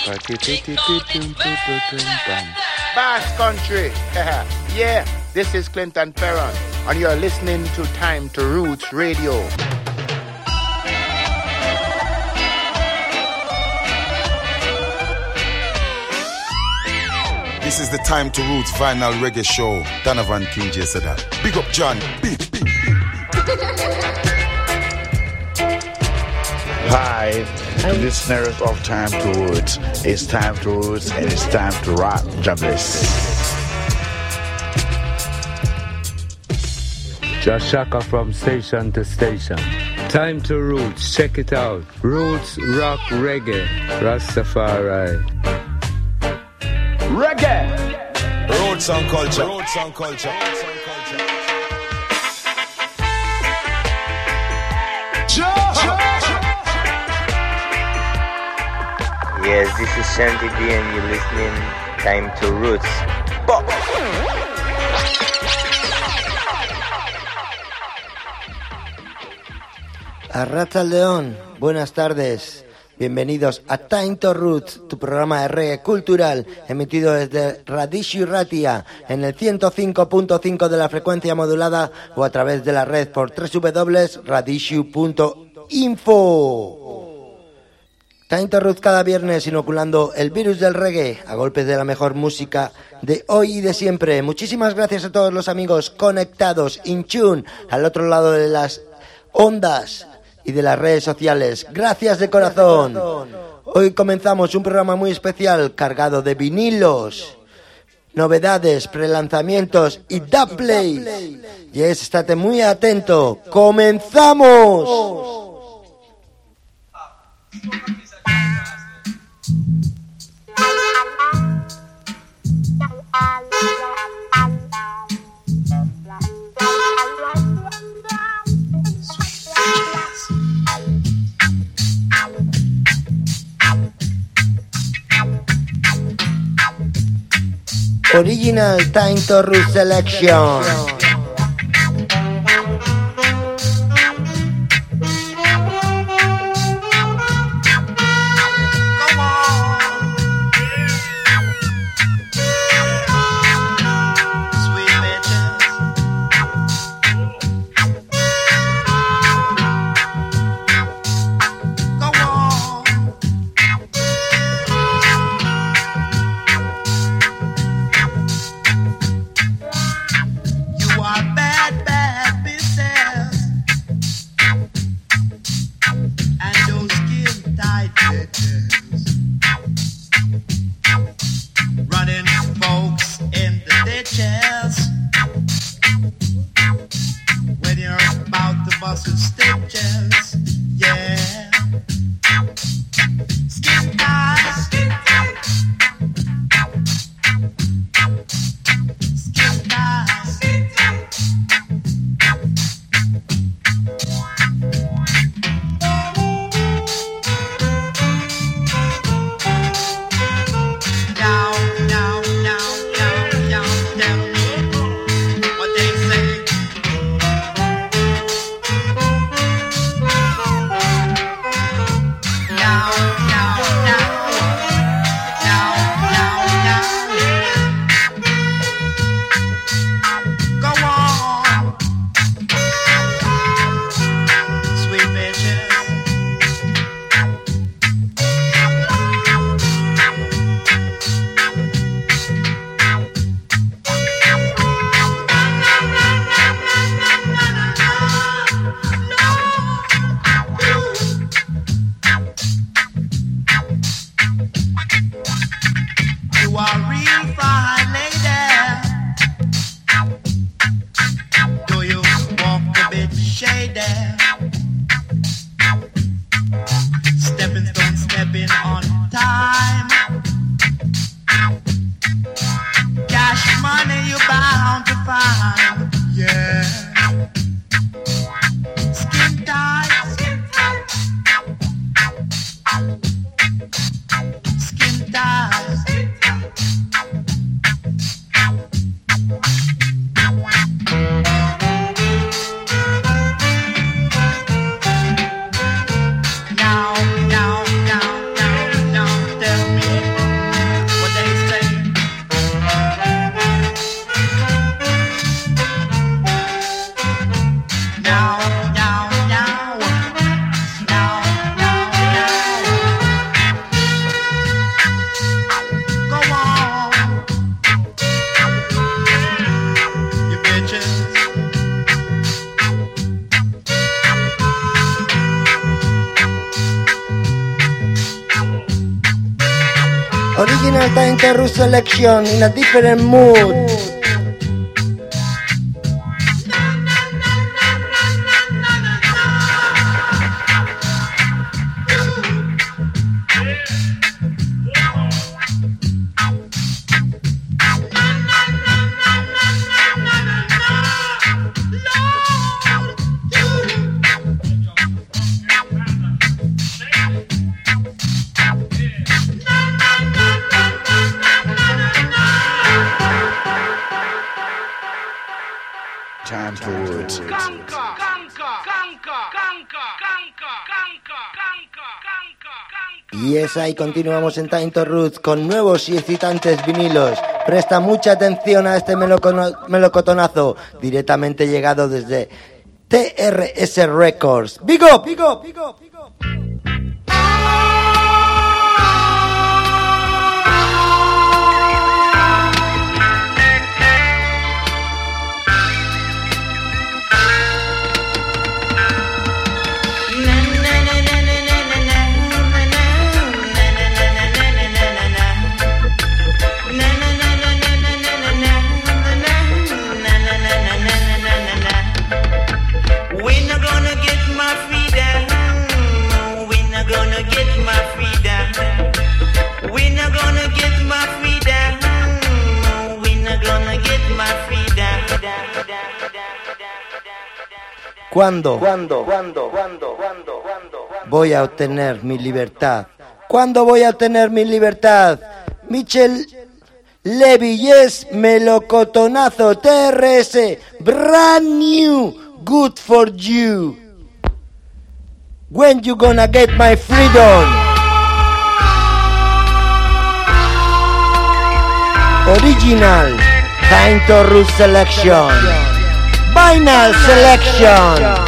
Bass Country. Yeah, this is Clinton Ferron, and you're listening to Time to Roots Radio. This is the Time to Roots Vinyl Reggae Show. Donovan King J said that. Big up John. Big. Hi, listeners of Time to Roots. It's Time to Roots and it's time to rock. Jobless. Josh Shaka from station to station. Time to Roots. Check it out. Roots, rock, reggae. Rastafari. Reggae. Roots and culture. Roots and culture. Yes, this is Shanty D and you're listening Time to Roots. Arratsaldeon, buenas tardes. Bienvenidos a Time to Roots, tu programa de reggae cultural, emitido desde Radishu Ratia, en el 105.5 de la frecuencia modulada o a través de la red por www.radishu.info. Time to Roots cada viernes inoculando el virus del reggae a golpes de la mejor música de hoy y de siempre. Muchísimas gracias a todos los amigos conectados, in tune, al otro lado de las ondas y de las redes sociales. Gracias de corazón. Hoy comenzamos un programa muy especial cargado de vinilos, novedades, prelanzamientos y dubplays. Y estate muy atento. ¡Comenzamos! Original Time to Roots Selection. You Original Time to Root selection in a different mood. Y es ahí, continuamos en Time to Roots con nuevos y excitantes vinilos. Presta mucha atención a este melocotonazo, directamente llegado desde TRS Records. ¡Big up! ¡Big up! ¡Big up! ¡Big up! ¿Cuándo voy a obtener mi libertad? ¿Cuándo voy a obtener mi libertad? Michel Levy, yes, melocotonazo, TRS, brand new, good for you. When you gonna get my freedom? Original, Time to Root selection. Final selection.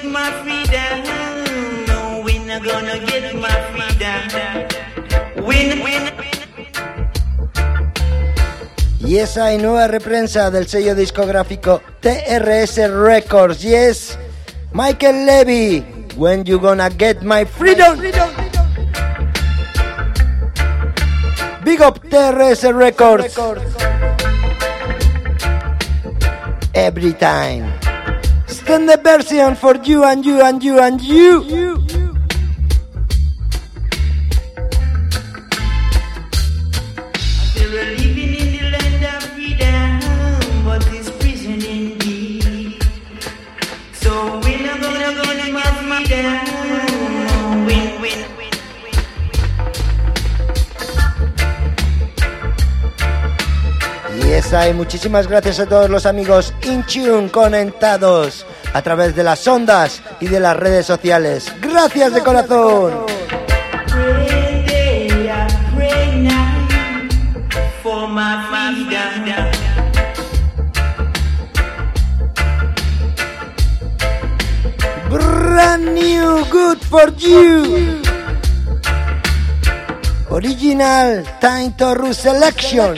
get my freedom. No, we're not gonna get my freedom. Win. Y esa y nueva reprensa del sello discográfico TRS Records. Yes, Michael Levy, When You Gonna Get My Freedom. Big up TRS Records. Every time. Extended version for you and you and you and you. Y muchísimas gracias a todos los amigos In Tune conectados a través de las ondas y de las redes sociales. Gracias de corazón. Brand new, good for you. Original Time to Root selection.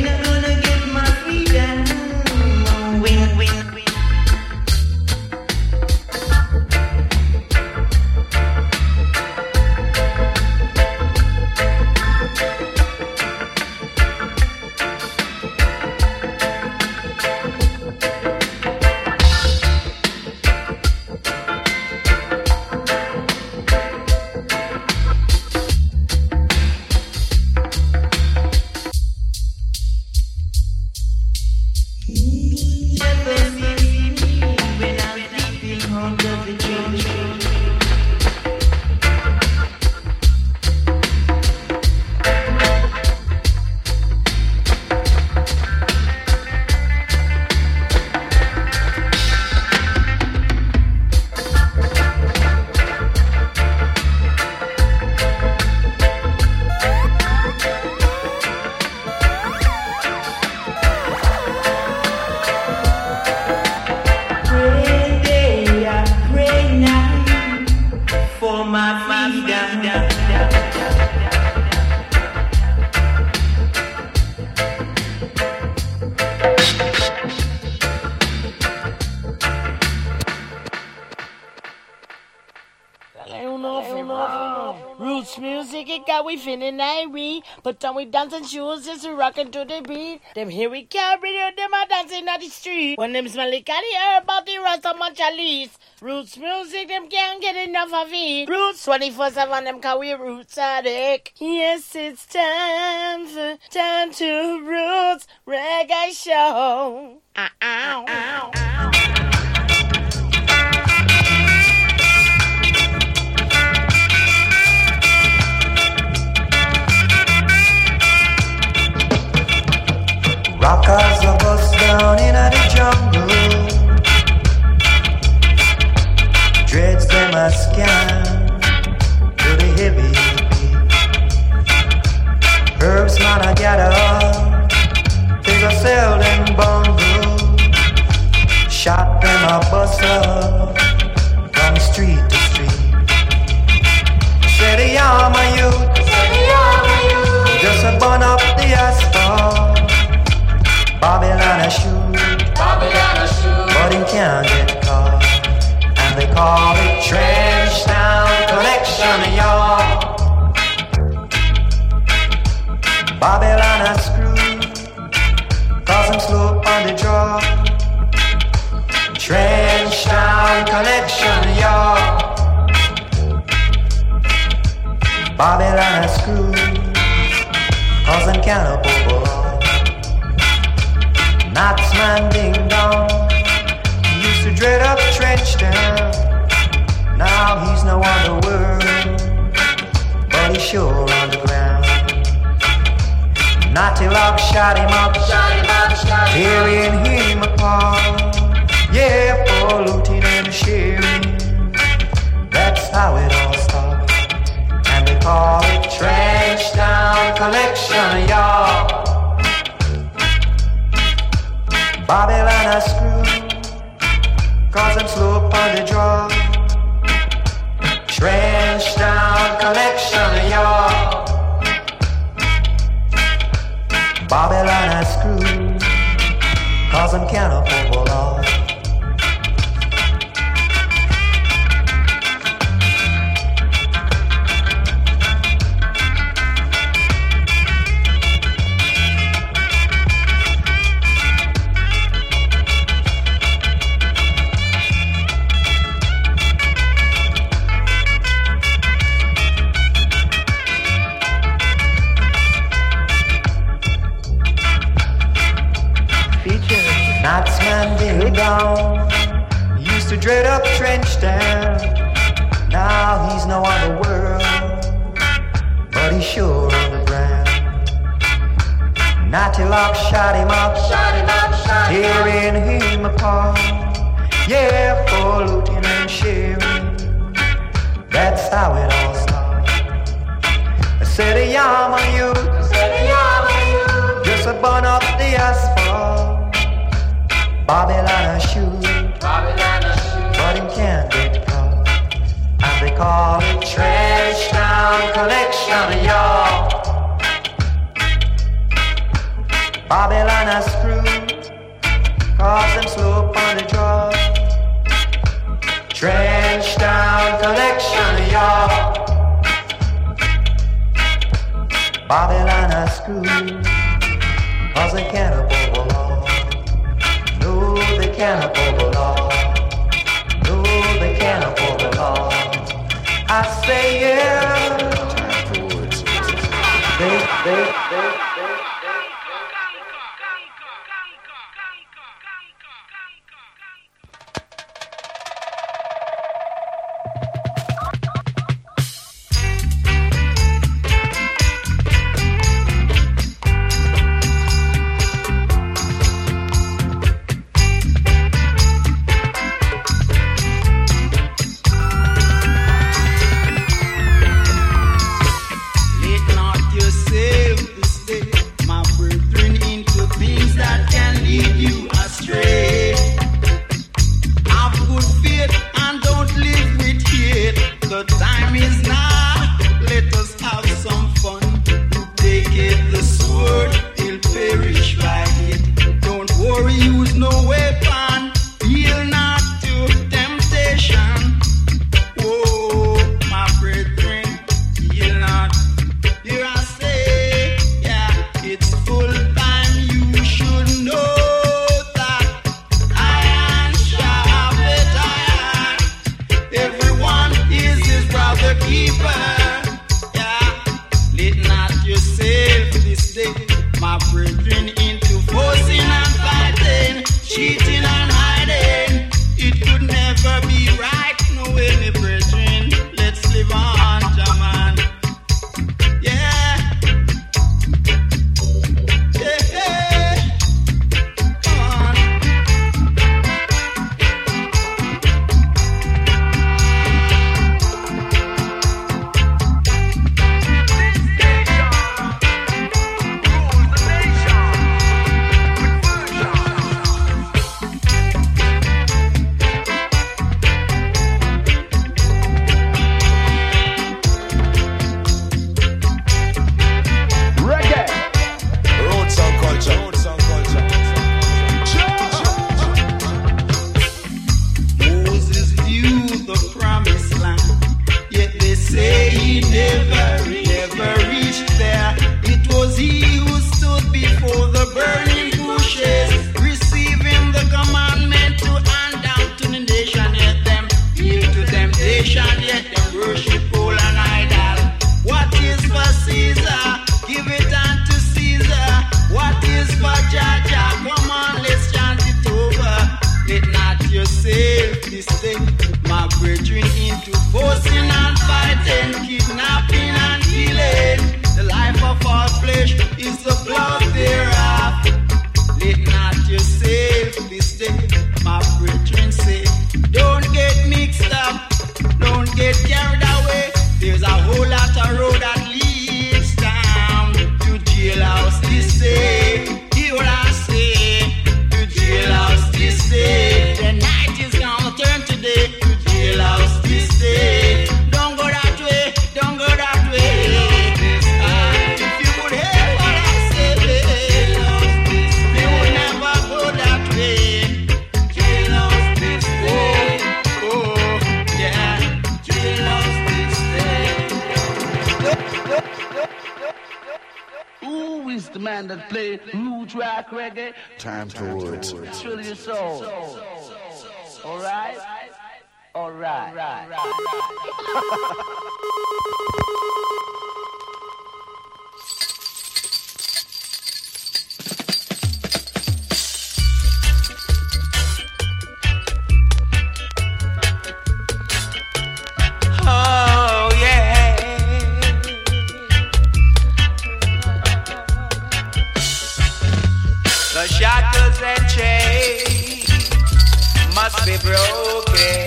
Feeling irie, put on we dancing shoes, just rocking to the beat. Them here we carry them a dancing at the street. When them smell it, can hear about the rest of my chalice. Roots music, them can't get enough of it. Roots 24/7, them can we roots addict. Yes, it's time to Roots Reggae Show. Ow, ow, ow, ow. Rockers of us down in the jungle. Dreads them a scan to the heavy beat. Herbs man a gather, they go sell them bundle. Shot them a bust up from street to street. Say the armor youth, just a burn up the asphalt. Babylon a shoot, but he can't get caught. And they call it Trench Town Collection Yard. Babylon a screw, cause I'm slow on the draw. Trench Town Collection Yard. Babylon a screw, cause I'm cannibal. Knotsman ding dong, he used to dread up Trench Town. Now he's no on the world, but he's sure on the ground. Naughty Lock shot him up, tearing him apart. Yeah, for looting and sharing, that's how it all starts. And they call it Trench Town Collection Yard. Babylon a screw, cause I'm slow on the draw. 'cause I'm cannibal, Lord. Used to dread up trench town. Now he's no other world, but he's sure on the ground. Natty Lock shot him up, tearing him apart. Yeah, for looting and sharing, that's how it all starts. I said a yam on you, just a burn up the asphalt. Babylon a shoot, but him can't get caught. And they call it trash town collection, y'all. Babylon a screw, cause them slow on the draw. Trash town collection, y'all. Babylon a screw, cause they can't above the law. No, they can't afford the law. No, they can't afford the law. I say yeah. They. man that play roots rock reggae. Time to roots. Thrill your soul. Alright? Alright. Oh yeah. The shackles and chains must be broken.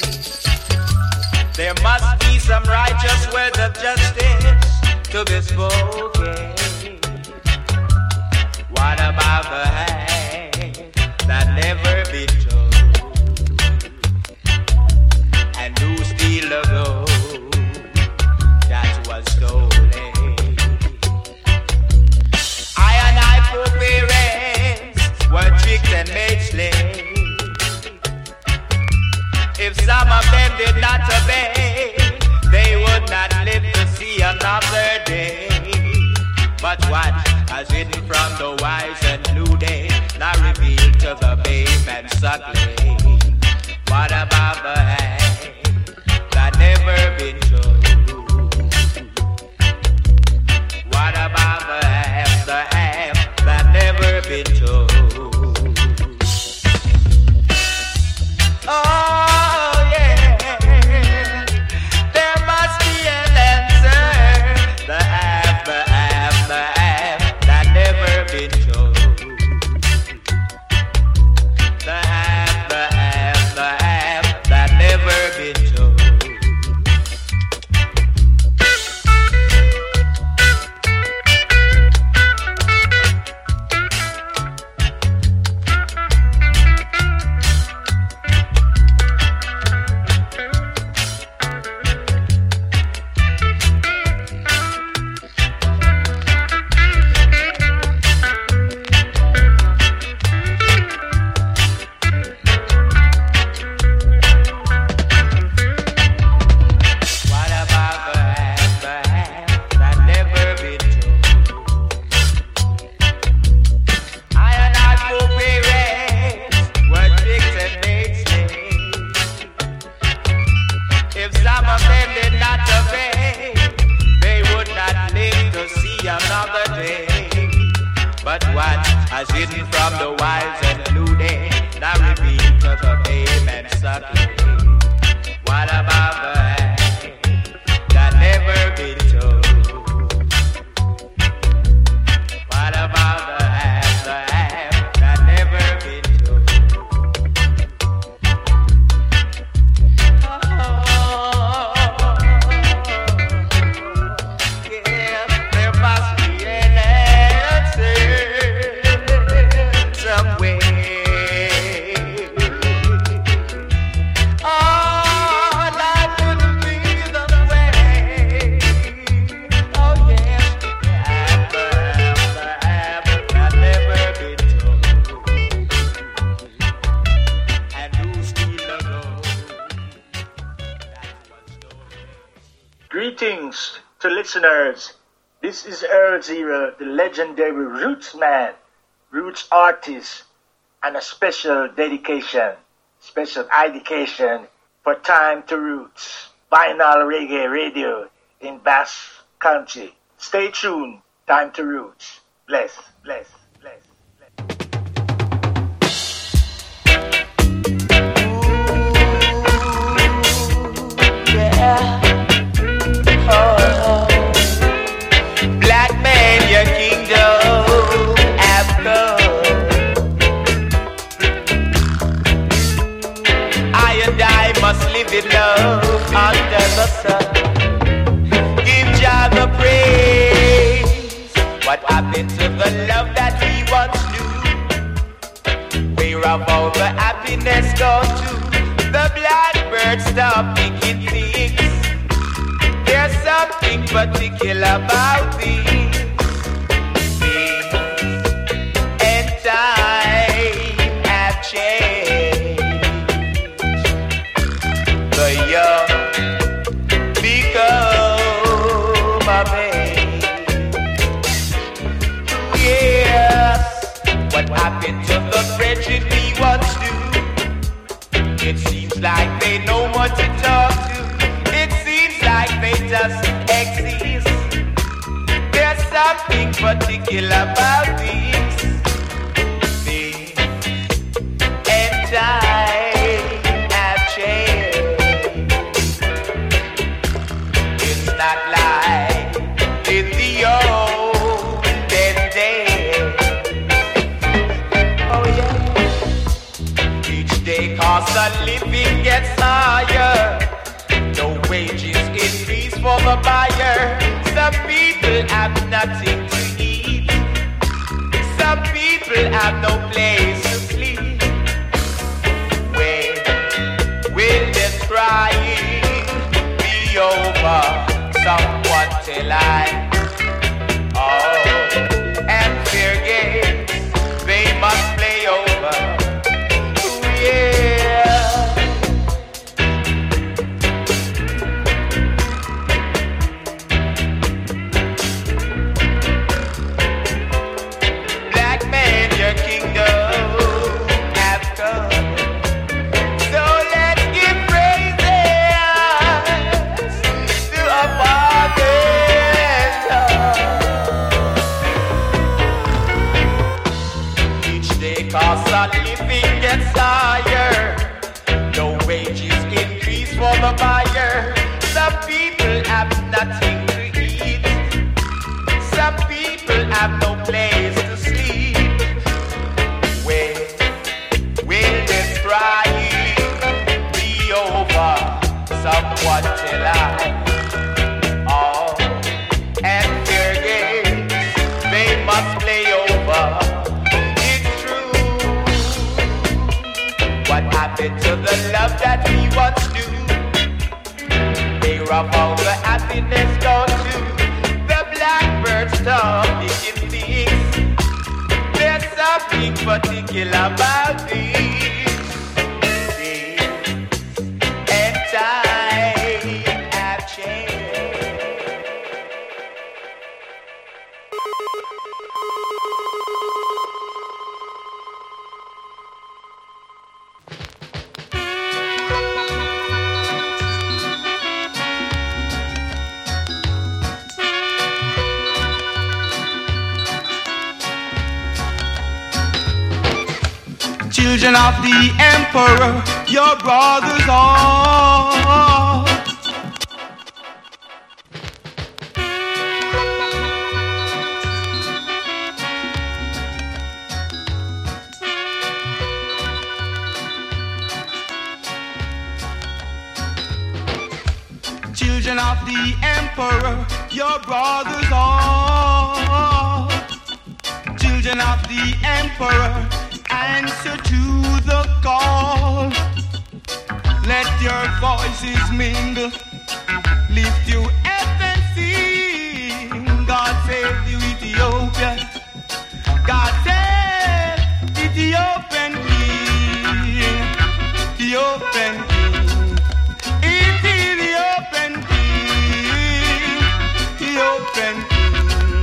There must be some righteous words of justice to be spoken. What about the hand that never been told? And who steal the gold that was stolen? I and I foreparents were tricked and made slaves. If some of them did not obey, they would not live to see another day. But what has hidden from the wise and prudent, now revealed to the babe and suckling? What about the hand that never been told? What about the hand that never been told? Oh yeah, there must be an answer. The half that never been told. The half that never been told. What about the half that never been told? I and I foreparents were tricked and made slaves. If some of them did not obey, they would not live to see another day. But what has hidden from the wise and prudent, now revealed to the babe and suckling? What about the hand that never been told? What about the hand that never been told? Yeah, there must be an answer somewhere. Oh, life wouldn't be the way. Oh yes, the half that never been told. And who steal the gold that was stolen? Greetings to listeners. This is Earl Zero, the legendary Roots man, Roots artist, and a special dedication for Time to Roots, Vinyl Reggae Radio in Bass Country. Stay tuned, Time to Roots. Bless. Black man, your kingdom have come. I and I must live in love under the sun. Give Jah the praise. What happened to the love that he once knew? Where have all the happiness gone to? The blackbird stopped picking things. There's something particular about these things, and time have changed. The young become a man. happened to the brethren we once knew? It seems like they know what to talk to. It seems like they just exist. There's something particular about these things. And time have changed. It's not like in the olden days. Oh yeah. Each day cost of living gets higher. No wages increase for the buyer. Some people have nothing to eat. Some people have no place to sleep. When will this crying be over? Someone tell I. Oh, and fear games they must play over. Ooh, yeah. Black man, your kingdom have come. So let's give praises to our Father. Each day cost of living gets higher. No wages increase for the buyer. Some people have nothing to eat. Some people have no place to sleep. When will this crying be over? Someone tell I. Oh, and their games they must play over. It's true. What happened to the love that we once knew? Where of all the happiness gone to? The blackbird stop making things. There's something particular about these things. And time have changed. Children of the emperor, your brothers are. Children of the emperor, your brothers are. Children of the emperor, answer to the call. Let your voices mingle. Lift you up and sing. God save the Ethiopian. God save Ethiopian king. Ethiopian king. Ethiopian king. Ethiopian king.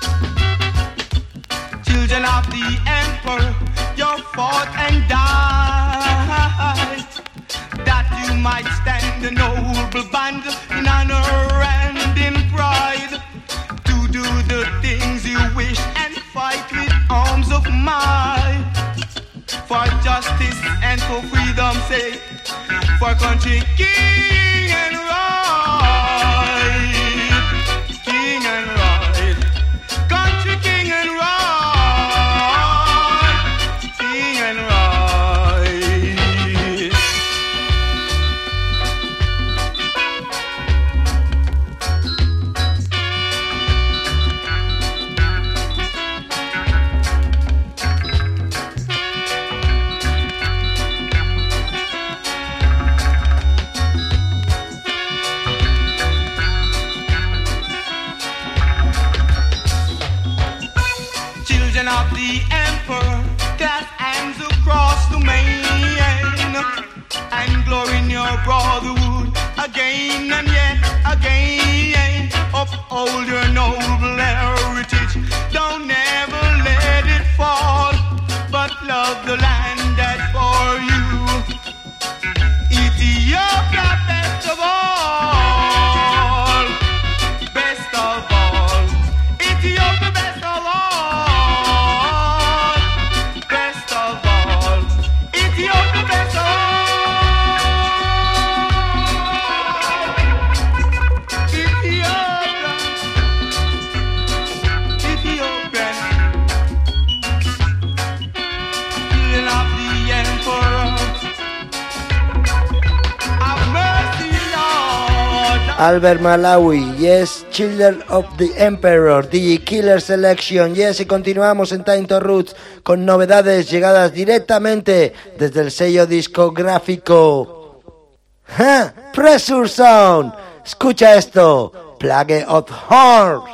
Children of the emperor, you fought and died, that you might stand a noble band in honor and in pride, to do the things you wish and fight with arms of might, for justice and for freedom's sake, for country king and right, king and right, country king and right. Of the emperor, cast hands across the main, and glory in your brotherhood again and yet again. Uphold your noble heritage, don't never let it fall, but Albert Malawi, yes, Children of the Emperor, DJ Killer Selection, yes, y continuamos en Time to Roots con novedades llegadas directamente desde el sello discográfico Pressure Sound. Escucha esto, Plague of Horns.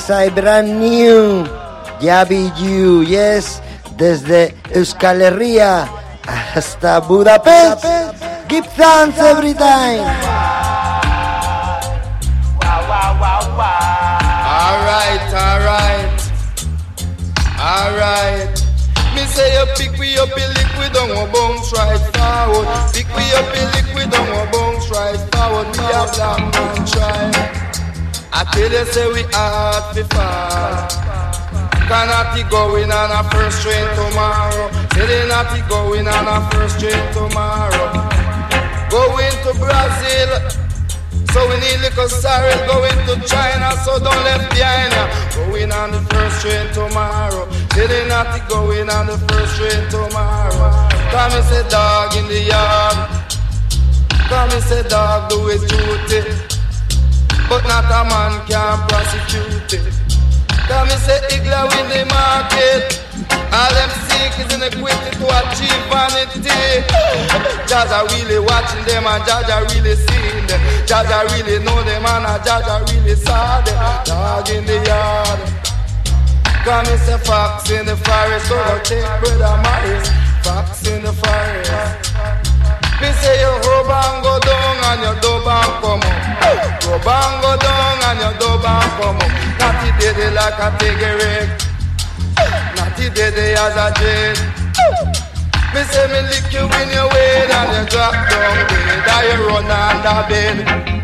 I brand new Yabi You, yes, desde Euskal Herria hasta Budapest. Give thanks every time. Alright. Me say you pick we up a liquid, don't go bounce right forward. Pick we up a liquid, don't go bounce right forward. Me a black man try. I tell you say we hard to fall. Cannot going on a first train tomorrow. Say they not going on a first train tomorrow. Going to Brazil, so we need little sorry. Going to China, so don't left behind ya. Going on the first train tomorrow. Say they not going on the first train tomorrow. Come and say dog in the yard. Come and say dog do his duty, but not a man can prosecute it. Come and say Igla win the market. All them seek is inequity to achieve vanity. Jaja really watching them and Jaja really seeing them. Jaja really know them and Jaja really saw them. Dog in the yard. Come and say fox in the forest. So go take brother Morris. Fox in the forest. Me say you rub and go down and you dub and come up. Rub and go down and you dub and come up. Natty daddy like a tigger. Natty daddy as a dread. Me say me lick you in your way and you drop down dead. And you run under bed.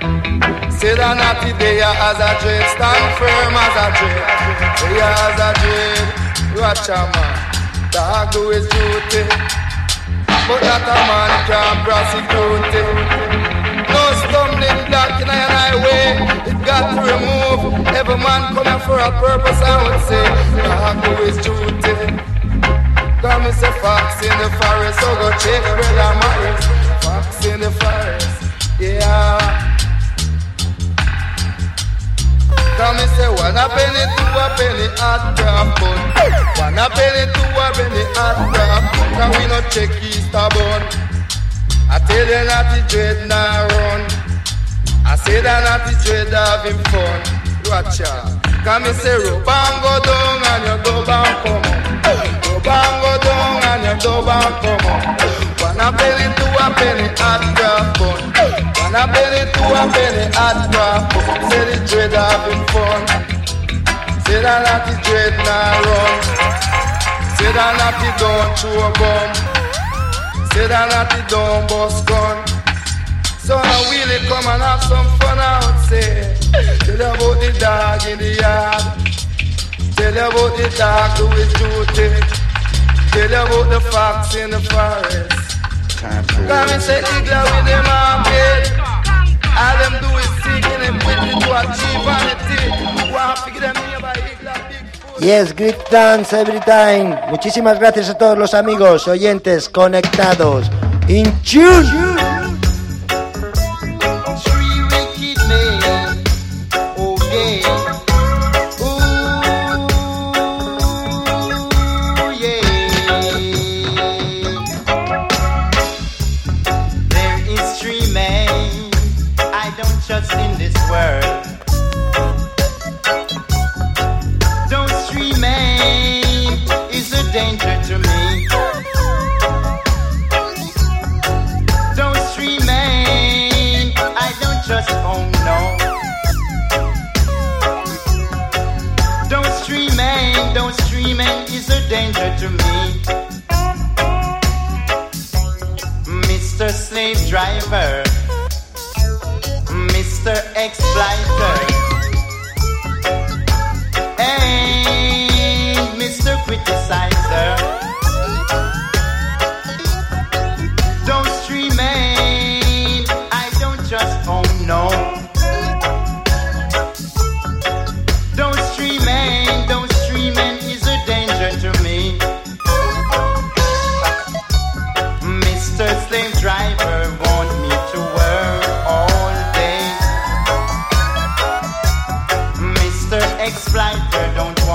Say that natty daddy as a dread. Stand firm as a dread. Say as a dread. Watch a man. Dog do his duty, but that a man can't prosecute it. No stumbling block in an highway, it got to remove. Every man coming for a purpose, I would say, dog do his duty. Come and say fox in the forest, so go check brother Morris. Fox in the forest, yeah. Come and say 1 penny, 2 penny, hot craft bun. 1 penny, 2 penny, hot craft bun. Now we no check Easter bun. I tell you not the dread now run. I say that not the dread having fun. Watch out. Come and say rub and go down and you dub and come up. Rub and go down and you dub and come up. 1 penny, 2 penny, hot craft bun. 1 penny, 2 penny, hot craft bun. Say the dread having fun. Say that not the dread now run. Say that not the don't throw a bomb. Say that not the don't bust gun. So now really come and have some fun out, say. Tell you about the dog in the yard. Tell you about the dog do his duty. Tell you about the fox in the forest. Come and say Igla with the market. All them do is seeking and waiting to achieve vanity. Want to figure them nearby Igla big food. Yes, great dance every time. Muchísimas gracias a todos los amigos, oyentes, conectados. In tune. In this world, those remain is a danger to me. Those remain, I don't trust, oh no. Those remain is a danger to me. Mr. Slave Driver, Mr. Exploiter, hey, Mr. Criticizer, don't remain, I don't just, oh no. Don't remain is a danger to me. Mr. Slave Driver want me to work all day. Mr. Exploiter don't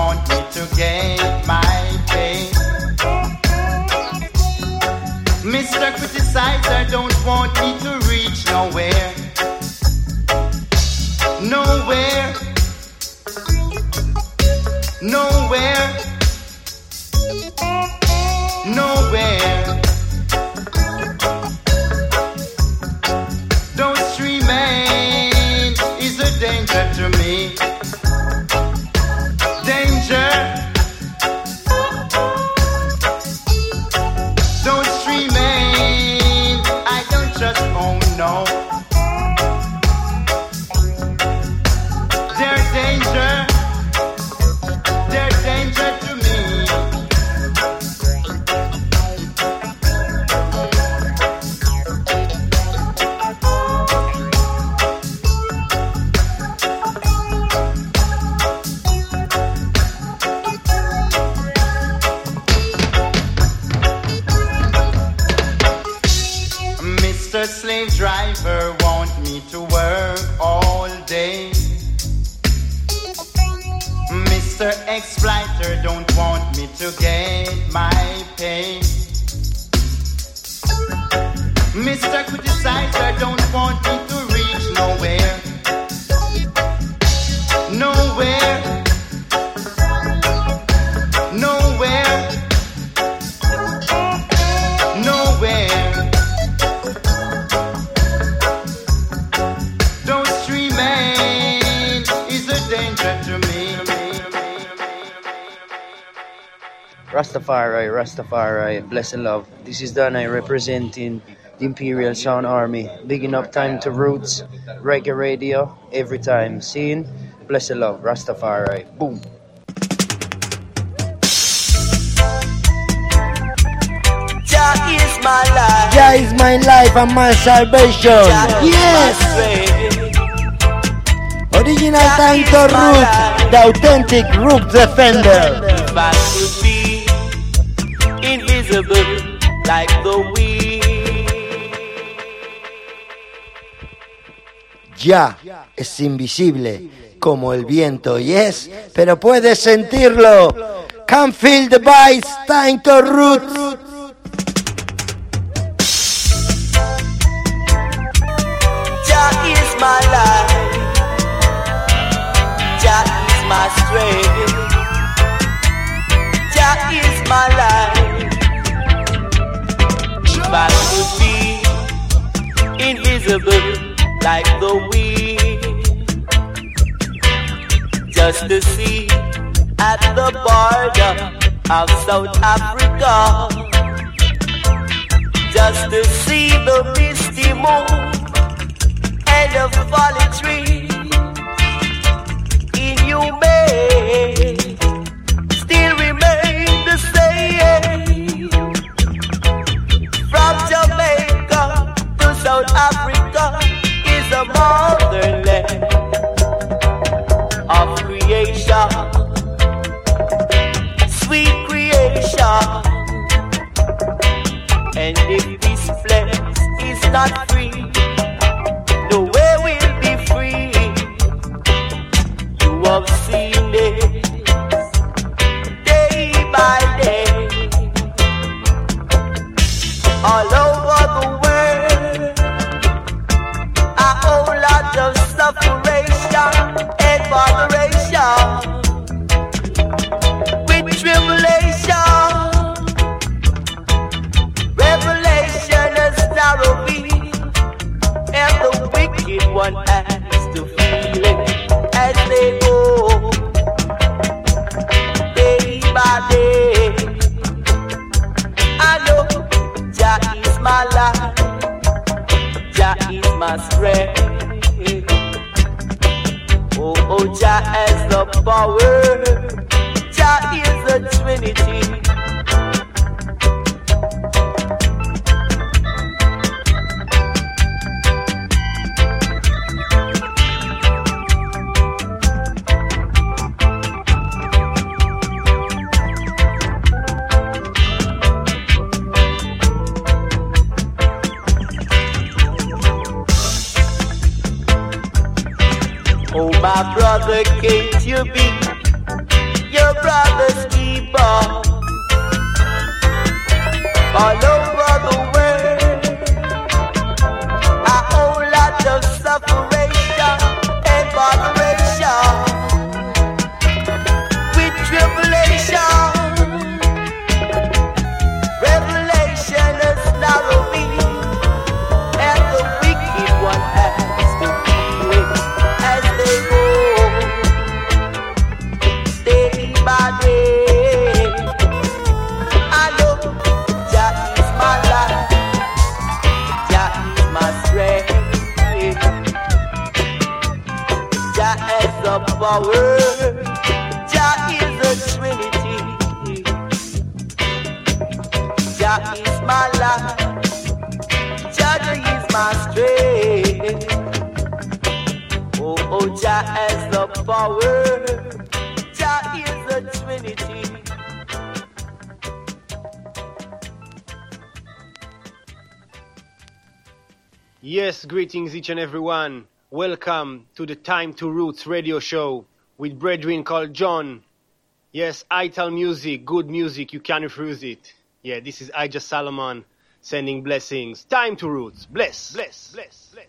slave driver want me to work all day. Mr. Exploiter don't want me to get my pay. Mr. Criticizer don't want me to reach nowhere. Nowhere. Nowhere. Nowhere. Don't remain is a danger to me. Rastafari, Rastafari, bless and love. This is Dana representing the Imperial Sound Army. Bigging up Time to Roots, Reggae Radio, every time. Seeing, bless and love, Rastafari. Boom. Jah is my life. Jah is my life and my salvation. Yes. Original Time to Roots, the authentic root defender. If I could be invisible like the wind. Jah es invisible como el viento, yes, pero puedes sentirlo. Can feel the vibes, Time to Roots. Jah is my life. Jah is my strength. Jah is my life. If I could be invisible like the wind, just to see at the border of South Africa, just to see the misty moon and the fallen tree. In you may still remain the same. From Jamaica to South Africa is a motherland of creation, sweet creation. And if this place is not free, no way will be free. You have seen it day by day, all over the world. A whole lot of separation and moderation, with tribulation. Revelation is now revealed, and the wicked one has to feel it as they go day by day. I know Jah is my life, Jah is my strength. Oh, Jah has the power, Jah is the Trinity. Oh, my brother, can't you be your brother's keeper? All over the world, a whole lot of separation and moderation, with tribulation. Revelation is now revealed, and the wicked one has to feel it as they go day by day. I know Jah is my life, Jah is my strength. Jah has the power, Jah is the Trinity. Jah is my life, Jah is my strength. Oh, Jah has the power, Jah is the Trinity. Yes, greetings each and everyone. Welcome to the Time to Roots radio show with brethren called John. Yes, Ital music, good music, you can't refuse it. Yeah, this is Ija Solomon sending blessings. Time to Roots. Bless, bless, bless, bless.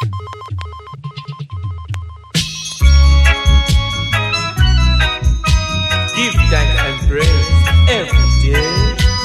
Give thanks and praise every day.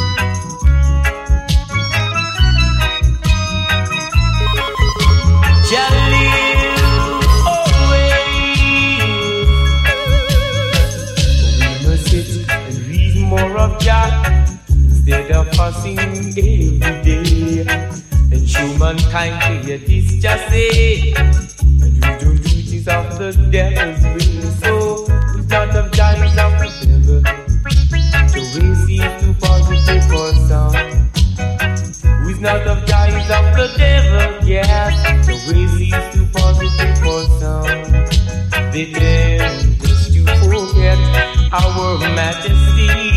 More of Jah instead of fussing every day, and show mankind to hear this just say, and we don't do this of the devil's will. So it's not of Jah, it's of the devil. The way seems too positive for some. Who's not of Jah, it's of the devil. Yes, the way seems too positive for some. They tend just to forget our majesty.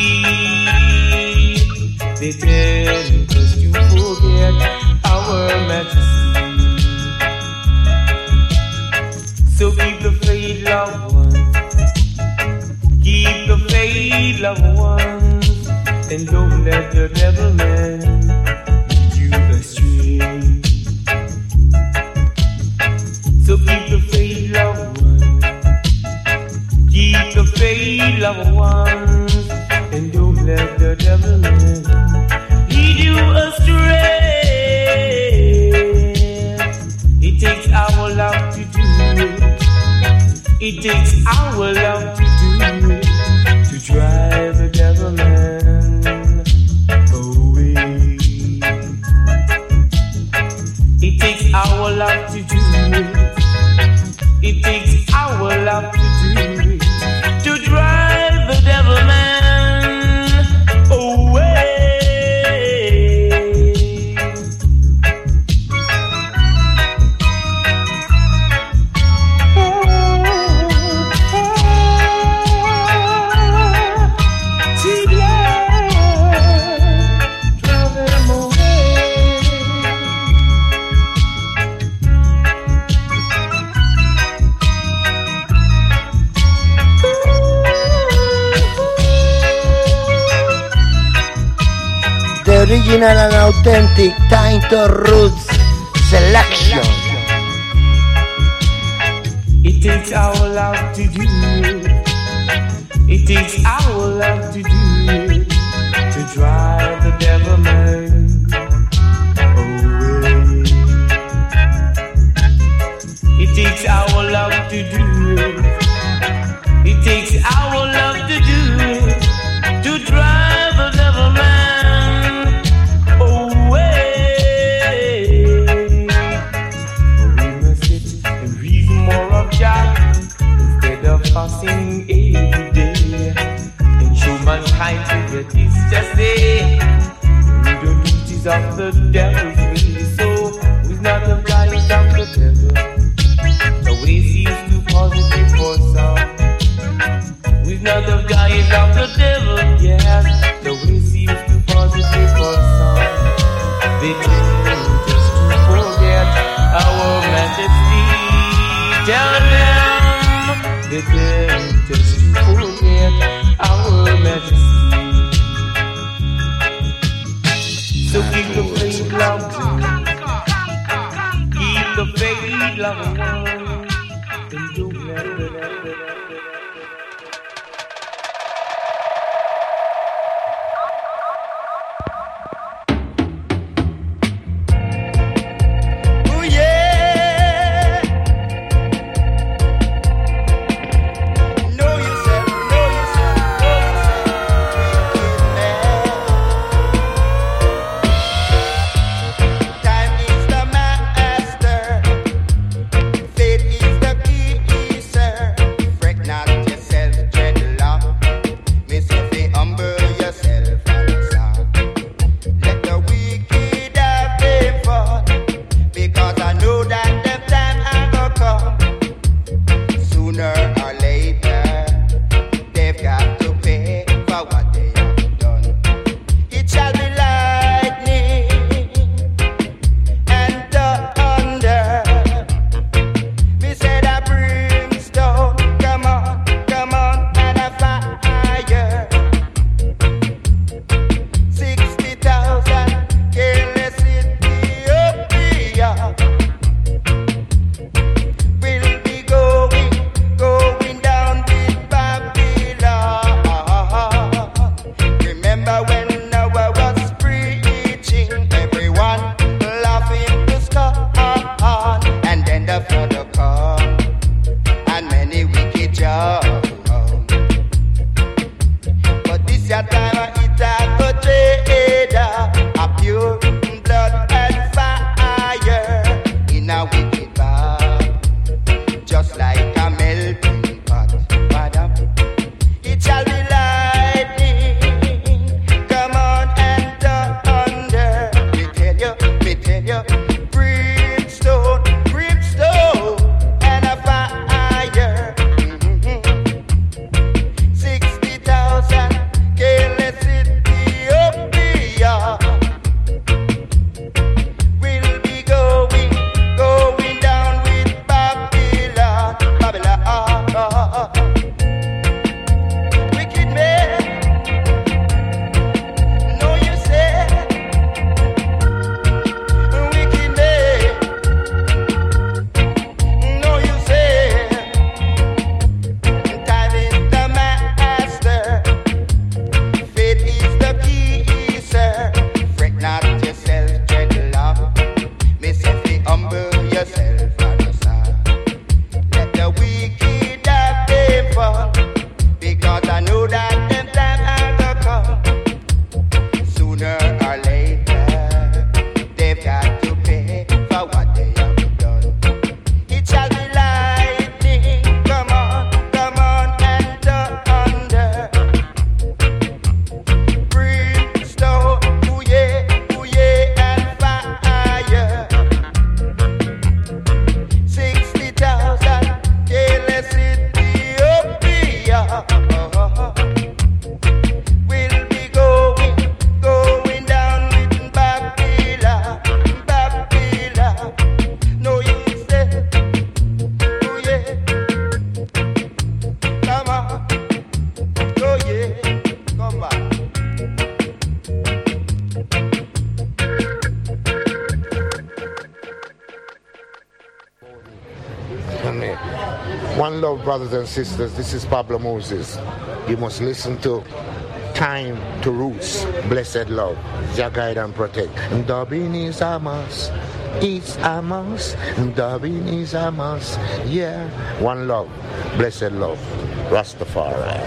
They tend just to forget our majesty. So keep the faith, loved ones. Keep the faith, loved ones. And don't let the devil man lead you astray. So keep the faith, loved ones. Keep the faith, loved ones, and don't let the devil lead you astray. It takes our love to do it. It takes our love to do it, to drive the devil man away. It takes our love to do it. It takes our love to do it, to drive the devil man away. Original and authentic Time to Roots selection. It takes our love to do it. It takes our love to do it, to drive the devil man away. It takes our love to do it. It takes our love to do it, to drive the devil man. Fasting every day, and show mankind to get this just say, we don't do this of the devil's way. So we's not the giants of the devil. The way seems too positive for some. We's not the giants of the devil. Yes, the way seems too positive for some. They tend just to forget our majesty. Tell them. They tend just to forget our majesty. So keep the faith, loved trader, a pure blood and fire in a wicked bar, just like a melting pot. Madam, it shall be lightning. Come on and thunder. Me tell you, brimstone, and a fire. 60,000 careless Ethiopia will be going down with Babylon. Wicked men, know you say. Wicked men, know you say. Time is the master. Faith is the key, sir. Fret not yourself, dread love. Me say fi humble yourself and yourself. Let the wicked have their fun, because I know that them time has to come. Sooner or later, they've got to pay for what they have done. It shall be lightning. Come on and thunder. Brimstone, ooh yeah, and fire. 60,000 careless Ethiopia will be going down with Babylon. No, you say, ooh yeah, come on, oh yeah, come on. Amen. One love, brothers and sisters. This is Pablo Moses. You must listen to Time to Roots. Blessed love. Jah guide and protect. Dubbing is a must. It's a must. Dubbing is a must. Yeah. One love. Blessed love. Rastafari.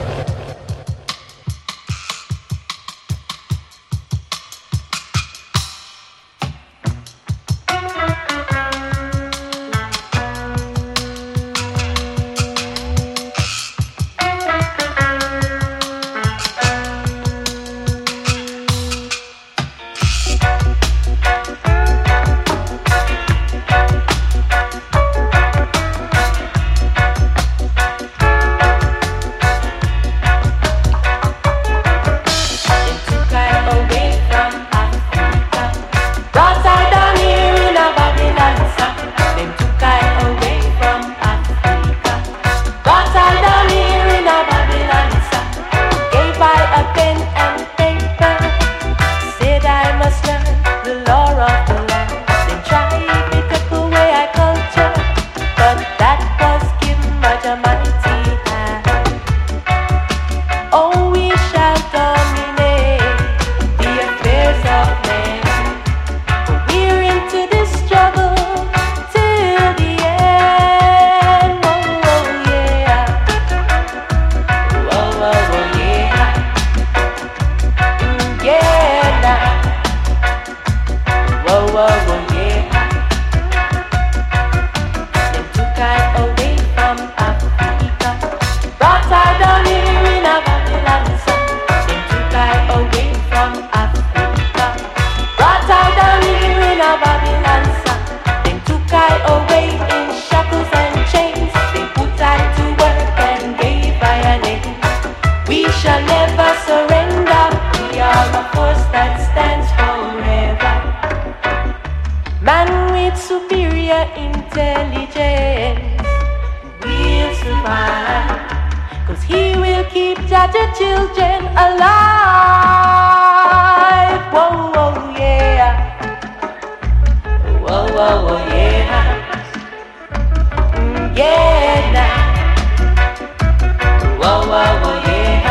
Children alive. Whoa, whoa, yeah. Whoa, whoa, whoa, yeah. Yeah, nah. Whoa, whoa, whoa, yeah.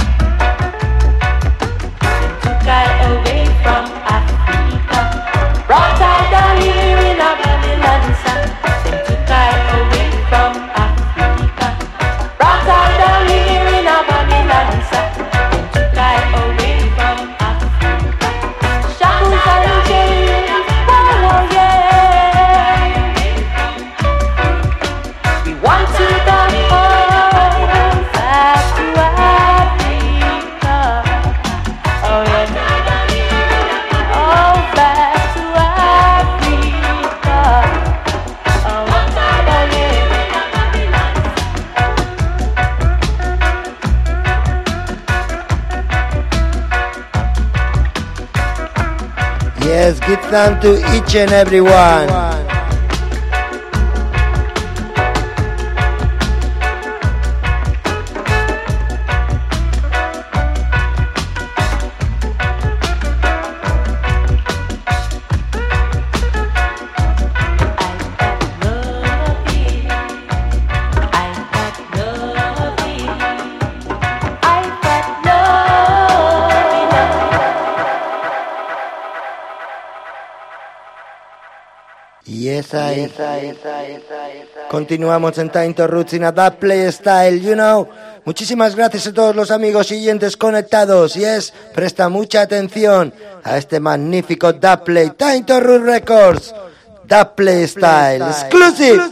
They took I away from Africa, brought I down here in a Babylon. They took I away from Africa, brought I down here in a Babylon. They took I away. Yes, give thanks to each and everyone. Continuamos en Time to Roots in a Dub Play Style, you know. Muchísimas gracias a todos los amigos y oyentes conectados. Yes, presta mucha atención a este magnífico Dub Play, Time to Roots Records, Dub Play Style, exclusive.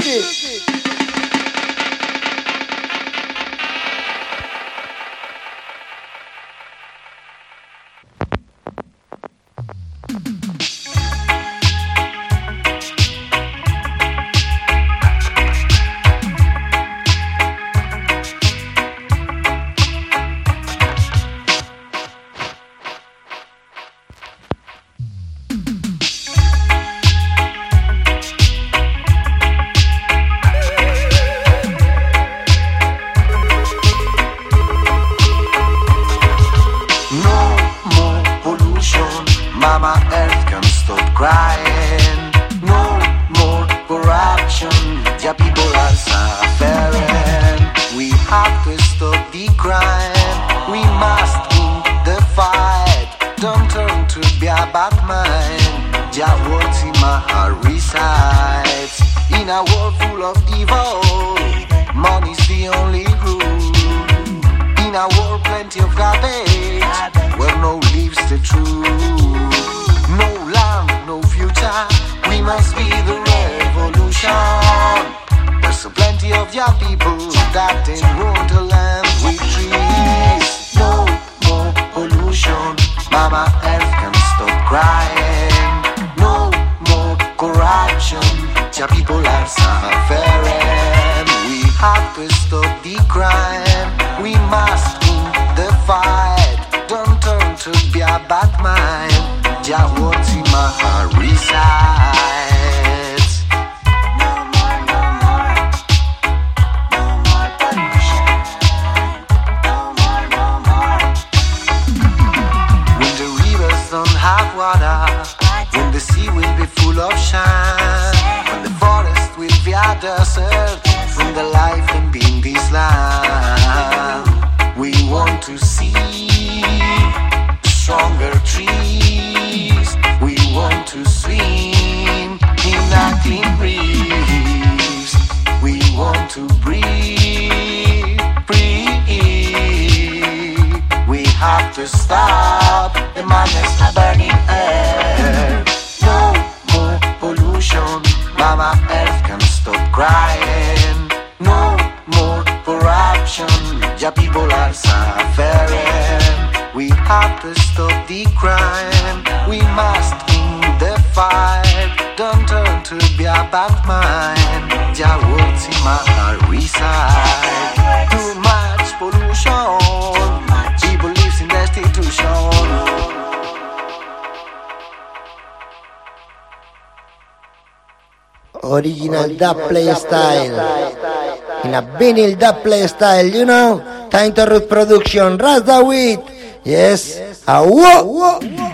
Original dub play style, in a vinyl dub play style, you know. Time to Root Production, Rasta Wheat, yes, a whoa.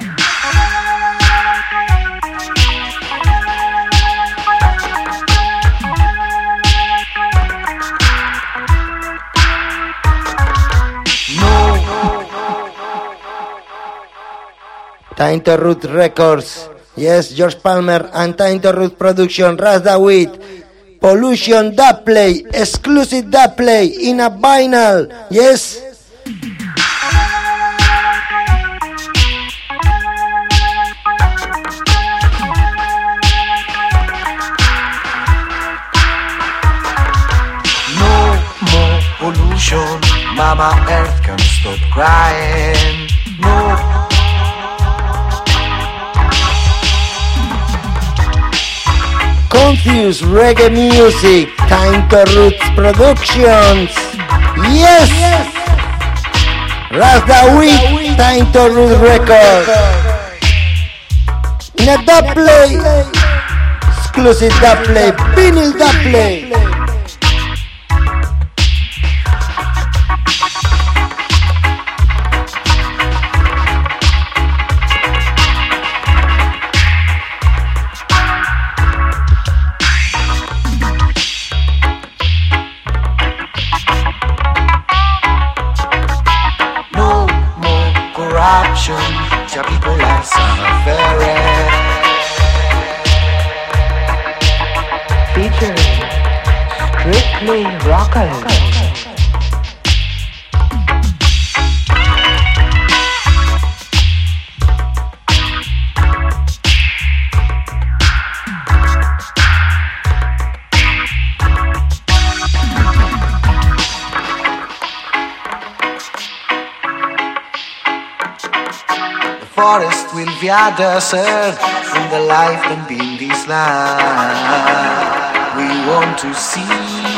Time to Root Records. Yes, George Palmer and Time to Root Production, Rasta Wheat, Pollution dub play, exclusive dub play in a vinyl. Yes. No more pollution, Mama Earth can stop crying. No. Confused reggae music, Time to Roots Productions. Yes. Rasta Wheat, Time to Roots Records. in a dub play, exclusive dub play, vinyl dub play. Your people are suffering. Featuring Strictly Rockers. Forest will be a desert in the life and in this land we want to see.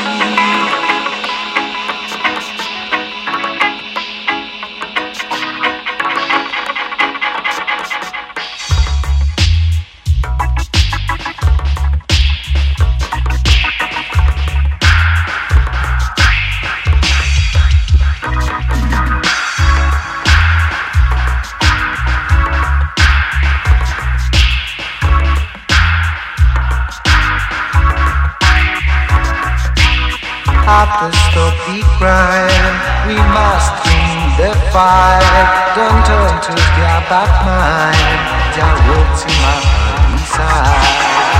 Have to stop the crime. We must bring the fight. Don't turn to their bad mind. Their words in my inside.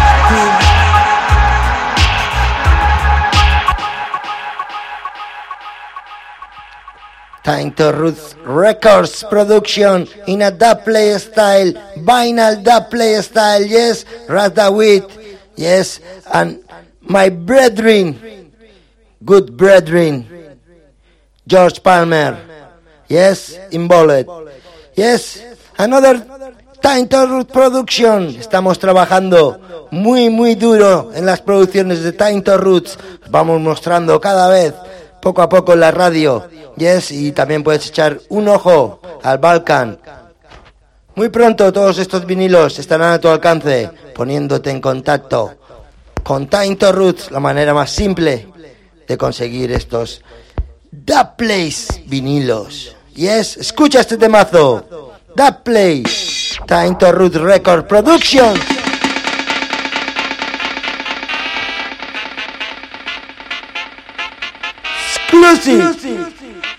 Time to Roots Records production in a dub play style, vinyl dub play style. Yes, Rasta Wit. Yes, and my brethren. Good brethren, George Palmer, yes, involved, yes, another Time to Root production. Estamos trabajando muy duro en las producciones de Time to Roots. Vamos mostrando cada vez, poco a poco en la radio, yes, y también puedes echar un ojo al Balkan. Muy pronto todos estos vinilos estarán a tu alcance, poniéndote en contacto con Time to Roots, la manera más simple de conseguir estos dub plays vinilos. Yes, escucha este temazo. Dub play, Time to Root Record Production. Exclusive.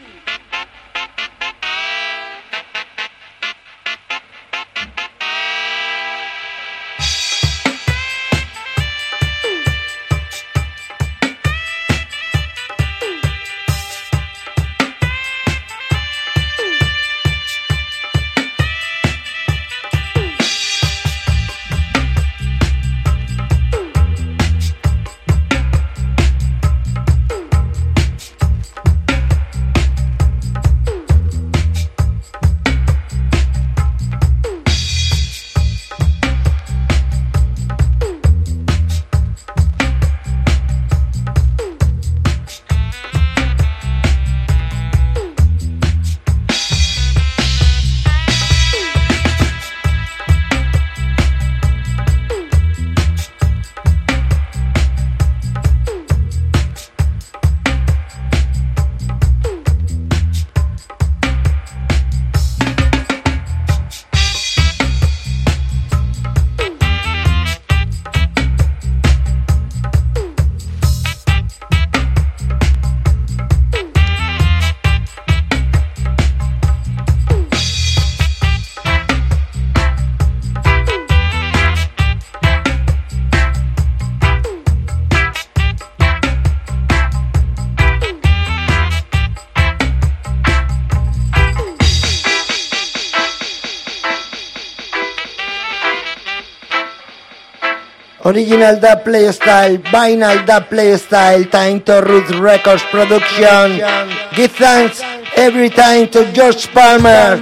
Original dub play style, vinyl dub play style, Time to Roots Records production. Give thanks every time to George Palmer.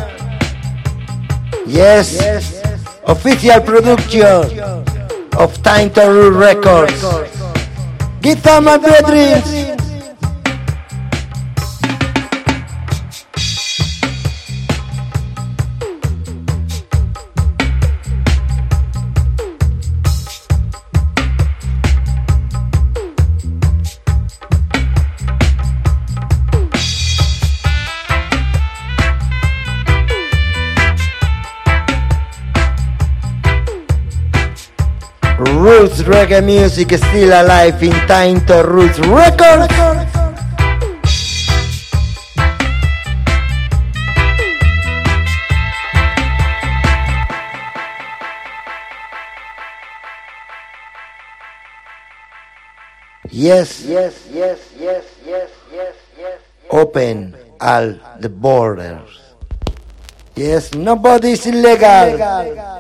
Yes, official production of Time to Roots Records. Give thanks, my brethren. Roots reggae music still alive in Time to Roots Records. Yes, yes, yes, yes, yes, yes, yes. Open all the borders. Yes, nobody is illegal.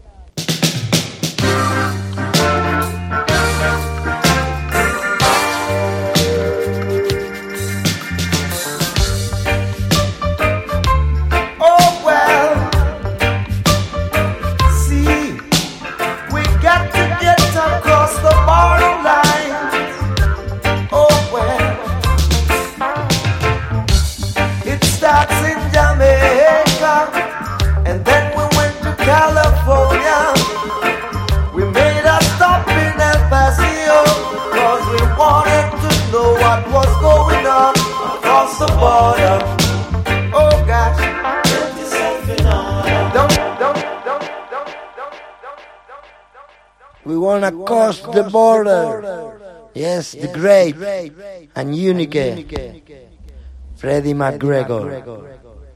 The border. Oh gosh, get yourself in order. We wanna cross the border. Yes, the great and unique Freddie McGregor.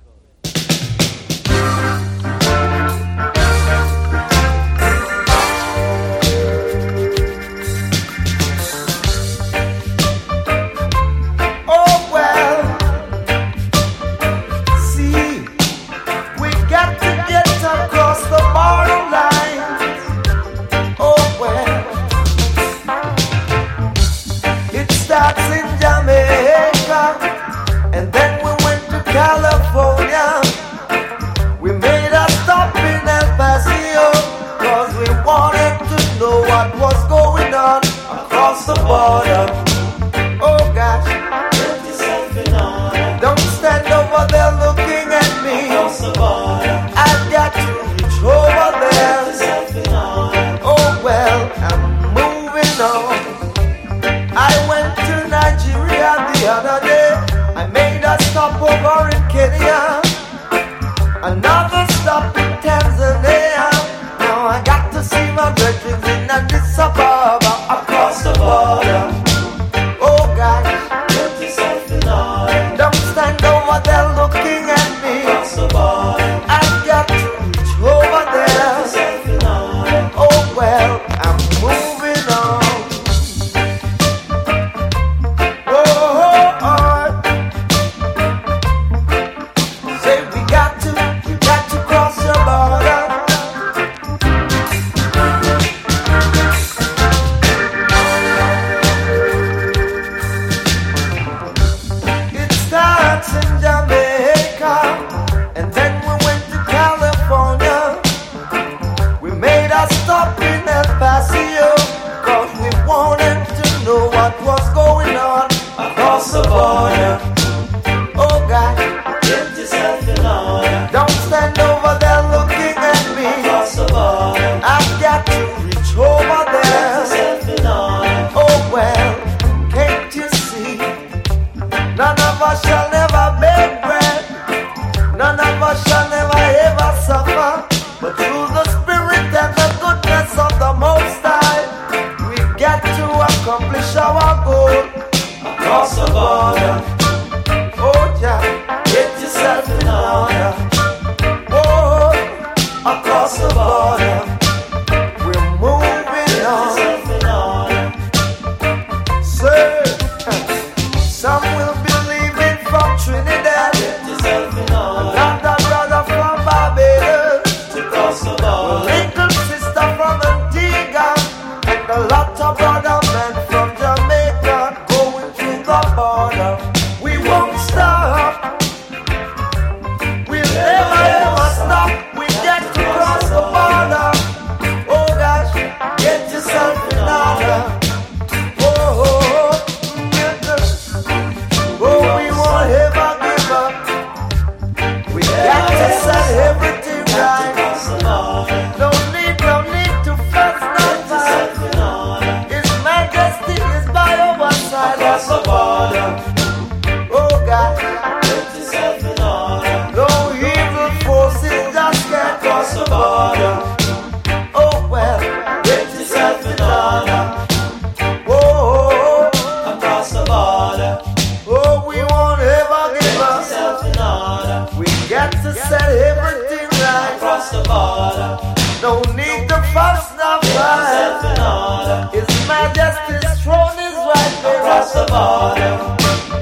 California, we made a stop in El Paso, cause we wanted to know what was going on across the border. Oh gosh, get yourself in order. Don't stand over there looking at me. Across the border, I've got to reach over there. Get yourself in order. Oh well, I'm moving on. I went to Nigeria the other day. I made a stop over in Kenya, another stop in Tanzania. Now I got to see my brethren in Addis Ababa across the border. Oh gosh, get yourself in order. Don't stand over there looking at me. Across the border, I've got to reach over there. Get yourself in order. Oh well, I'm moving on. The border. Oh God, get yourself in order. Don't stand over there looking at me. Across the border, I've got to reach over there. Get yourself in order. Oh well, can't you see? None of us shall never beg bread. None of us shall never ever suffer. But through the spirit and the goodness of the Most High, we got to accomplish our goal. Across the border, oh yeah, get yourself in order. Oh, across the border, we're moving on. Get yourself in order. Sir, some will be leaving from Trinidad. Get yourself in order. Another brother from Barbados to cross the border. A little sister from Antigua, and a lot of brother men from Jamaica. Border. We won't stop. We'll never ever stop. We get to cross the border. Oh gosh, get yourself in order. Oh, we won't ever give up. We got to set everything right. No need to fuss, no fight. His Majesty is by our side. Across the border. Oh God, get yourself in order. No evil forces just can't cross the border. Oh well, get yourself in Rastafari. No need to fuss, no fight. His Majesty's throne is right there. Rastafari.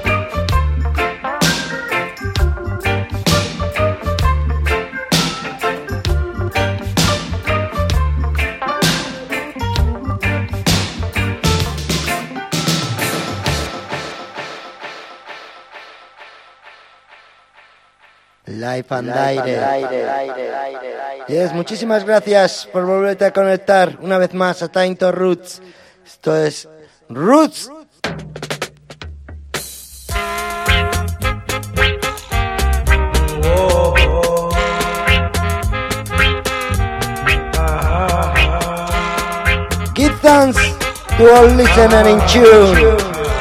Life and Direct. Yes, muchísimas gracias por volverte a conectar una vez más a Time to Roots. Esto es Roots. Give thanks to all listeners in tune.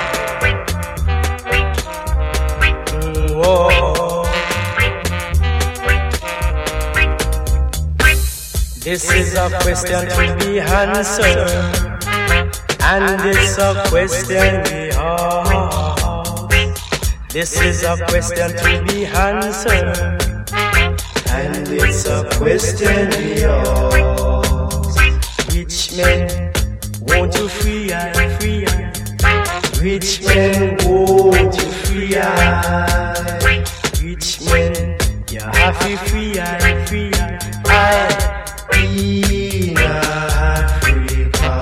This is a question to be answered, and it's a question we ask. This is a question to be answered, and it's a question we ask. Rich men, won't you free I, free I? Rich men, won't you free I? Rich men, you have to free I, free I. In Africa,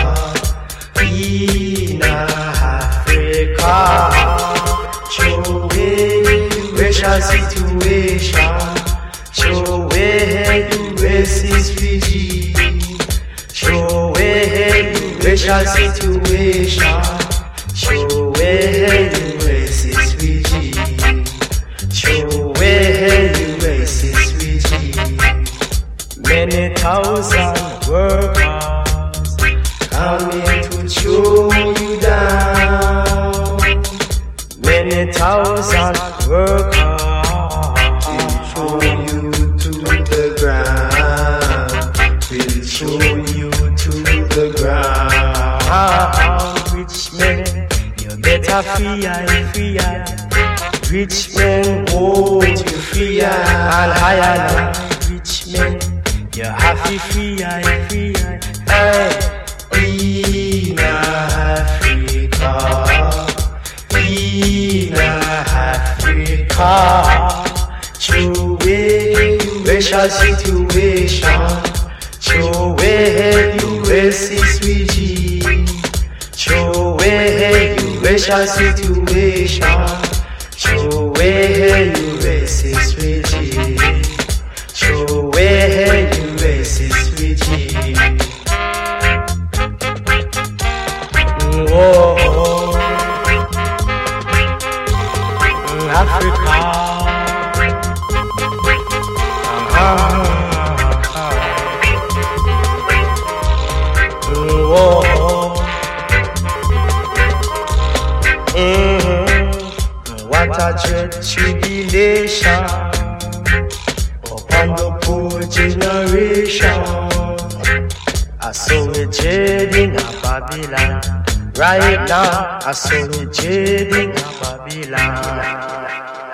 show away racial situation, show away racist regime, show away racial situation, show away racist regime, show away racist regime. Many thousand workers coming to show you down. Many thousand workers will show you to the ground. Will show you to the ground. Rich men, you better free I, free I. Rich men, won't you free I? And higher, rich men. You have to free I, free I. In Africa, in Africa, show away racial situation, show away racist regime, show away racial situation, show away racist regime, show away racist regime. Whoa, Africa. Whoa. What a dread tribulation upon the poor generation. I saw a dread in a Babylon. Right now, I saw a dread in a Babylon.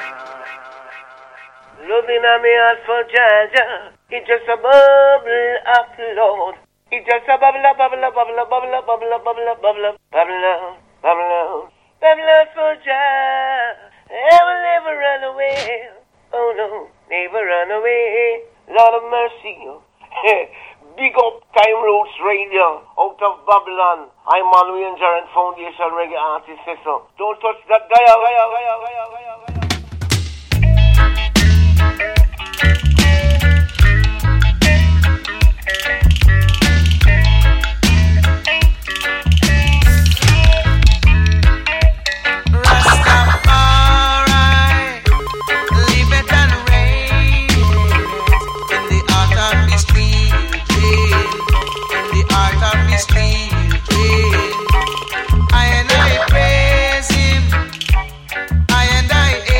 Loving on me heart for Jaja. It's just a bubble upload. It's just a bubble, bubble, bubble, bubble, bubble, bubble, bubble, bubble, bubble, bubble for Jaja. I will never run away. Oh no, never run away. Lord of mercy. Big up Time Roots Radio out of Babylon. I'm Manuel Jarrett Foundation Reggae Artist. So don't touch that dial. I and I praise him, I and I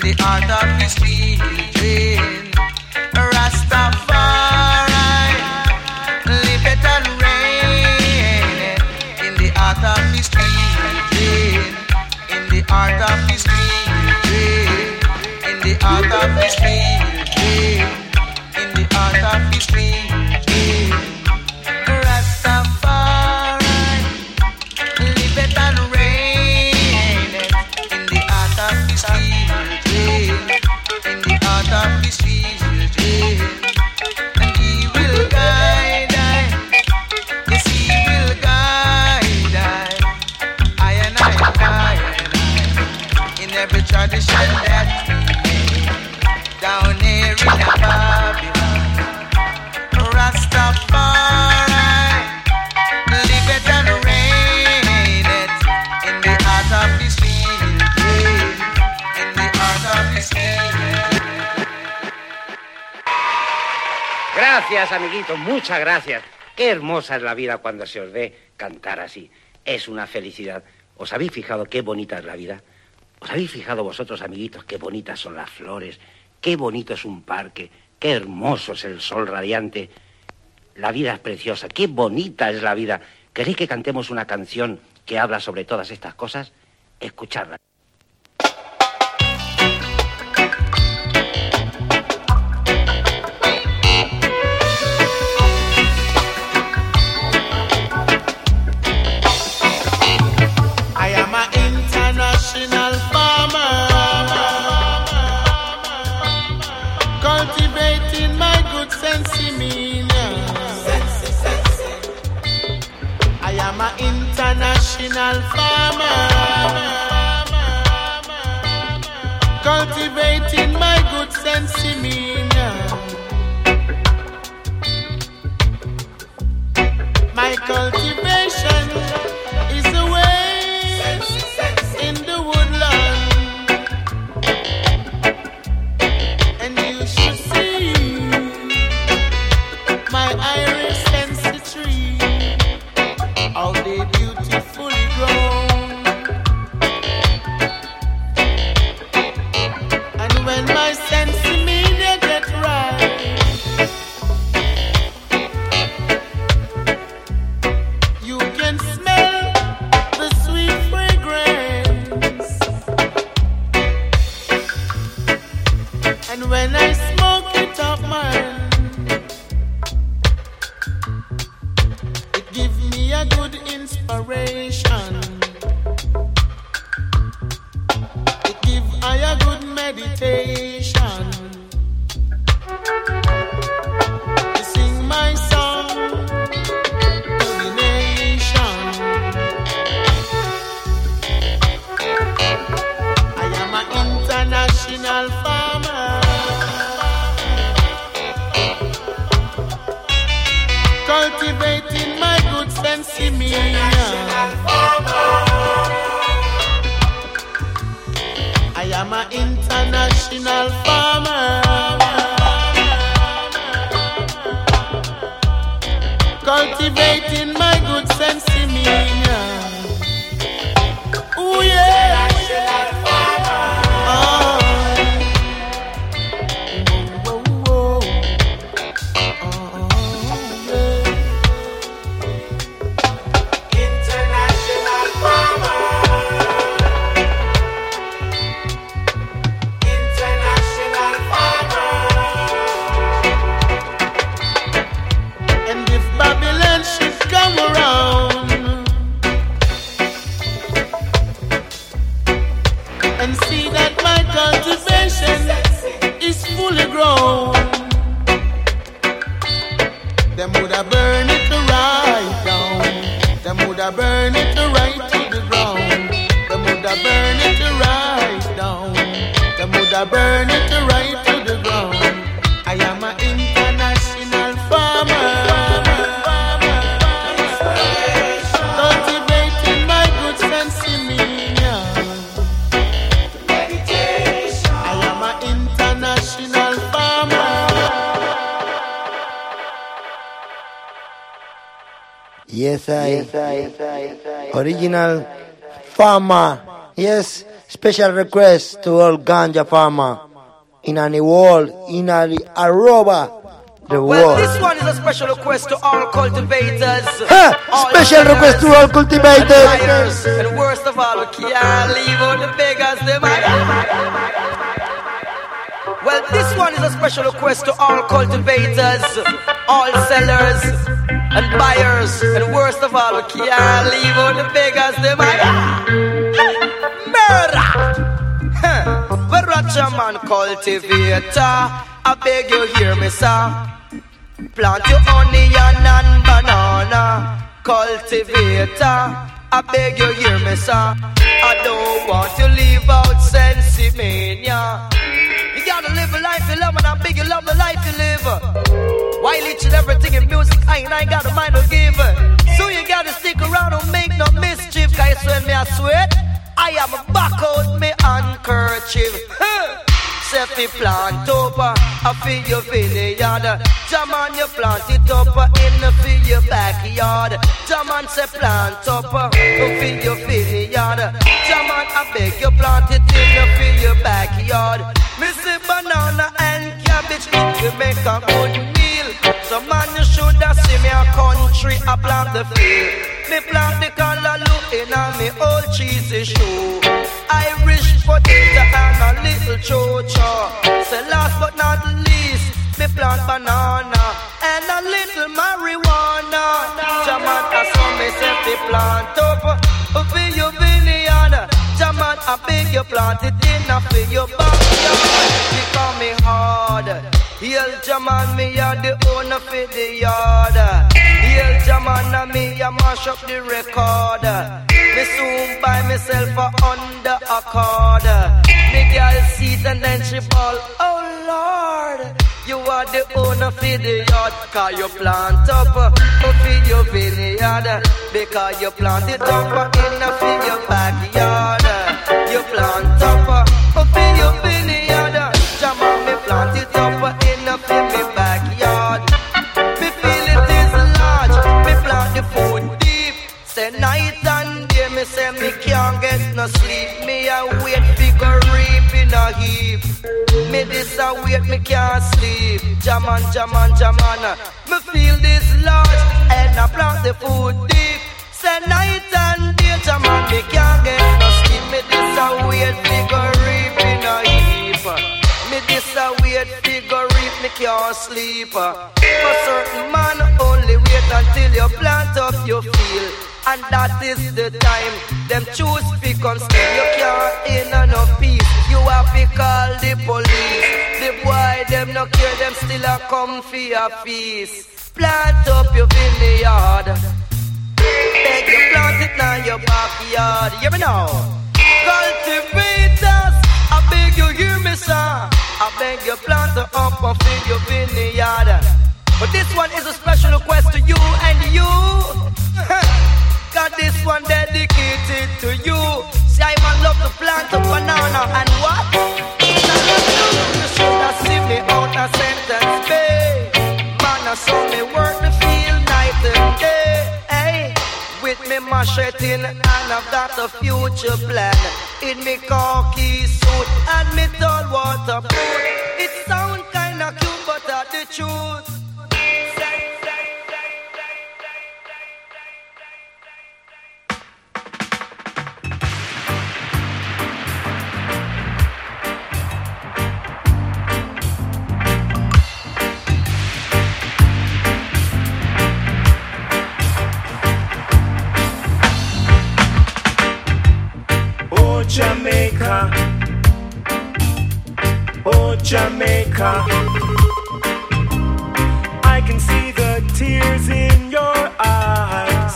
the heart of his children. Rastafari, live and reign in the heart of his children, in the heart of his children, in the heart of his children, in the heart of his children. Rastafari, live and reign in the heart of his children, in the heart of his children, and he will guide I, yes he will guide I and I, in every tradition that we made, down here in Babylon. Rastafari, live it and reign it in the heart of his children, in the heart of his children. Gracias, amiguitos, muchas gracias. Qué hermosa es la vida cuando se os ve cantar así. Es una felicidad. ¿Os habéis fijado qué bonita es la vida? ¿Os habéis fijado vosotros, amiguitos, qué bonitas son las flores? Qué bonito es un parque. Qué hermoso es el sol radiante. La vida es preciosa. Qué bonita es la vida. ¿Queréis que cantemos una canción que habla sobre todas estas cosas? Escuchadla. I am an international farmer, cultivating my good sensimilla. I am an international farmer, cultivating my good sensimilla. My cultivation is away in the woodland, and you should see my iris sensi tree, how they beautifully grow. And when my sensimilla get right, you can smell the sweet fragrance. And when I smoke it up, man, it gives me a good inspiration. It gives I a good meditation. To sing my song to the nation. I am an international farmer, cultivating my good sensimilla. I am an international farmer, cultivating my good sensimilla. Ooh yeah. International farmer, international farmer. And if Babylon should come around and see that my cultivation is fully grown, them woulda burn it right down. Them woulda burn it right to the ground. Them woulda burn it right down. Them woulda burn it right to the ground. I am an international farmer, cultivating my good sensimilla. I am an international farmer. Yes, I. Original farmer. Yes, Special request to all ganja farmer in any world, in any arroba the world. Well, this one is a special request to all cultivators. All special request to all cultivators. And worst of all, we can't leave all the beggars. Well, this one is a special request to all cultivators, all sellers and buyers. And worst of all, we can't leave all the beggars. Murder! Well, Ratcha man cultivator, I beg you hear me, sir. Plant your onion and banana. Cultivator, I beg you hear me, sir. I don't want to leave out Sensimania. You gotta live a life you love, and I beg you love the life you live. While each and everything in music, I ain't got a mind to give. So you gotta stick around and make no mischief. Guys, when me I sweat, I am back out me handkerchief. Set me plant up, I feel your vineyard. Jaman, you plant it up in the feel your backyard. Jaman, say plant up, I feel your vineyard. Jaman, I beg you plant it in the feel your backyard. Me say banana and cabbage, it will make a good meal. So man, you should have seen me a country, I plant the field. Me plant the callaloo in a me old cheesy shoe. Irish potato and a little chocho. Say last but not least, me plant banana and a little marijuana. Jaman, I saw me say me plant up for your vineyard. Jaman, I beg you plant it in a for your backyard. You call me hard. Hail Jaman, me a the owner for the yard. Hail Jaman, and me a mash up the record. Me soon buy myself a under a cord. Me girl seat and then she ball. Oh Lord, you are the owner for the yard. Cause you plant up for your vineyard. Because you plant it up in a for your backyard. You plant up for your vineyard. Jaman, me plant it up in a for me backyard. Me feel it is large. Me plant the food deep. Say night and day, me say me can't get no sleep. Me a wait figure reap in a heap. Me this a wait, me can't sleep. Jaman, Jaman, Jaman. Me feel this large and I plant the food deep. Say night and day, Jaman, me can't get no sleep. Me this a wait figure reap in a heap. Me this a weird figure if me can't sleep. For certain man only wait until you plant up your field. And that is the time them choose to come still. You can't in enough peace. You have to call the police. The boy them no care, them still a come for your feast. Plant up your vineyard. Beg you plant it now your backyard. You me know. Cultivators, I beg you hear me, sir. I beg you plant the up and fill your vineyard. But this one is a special request to you and you. Got this one dedicated to you. See, I man love to plant a banana and what? You should have seen me out a sentence, babe. Man, I saw me work the field night and day. Hey, with me machete and I've got a future plan. In me khaki suit and me tall waterproof. It sound kinda cute, but that's the truth. Jamaica, oh Jamaica, I can see the tears in your eyes.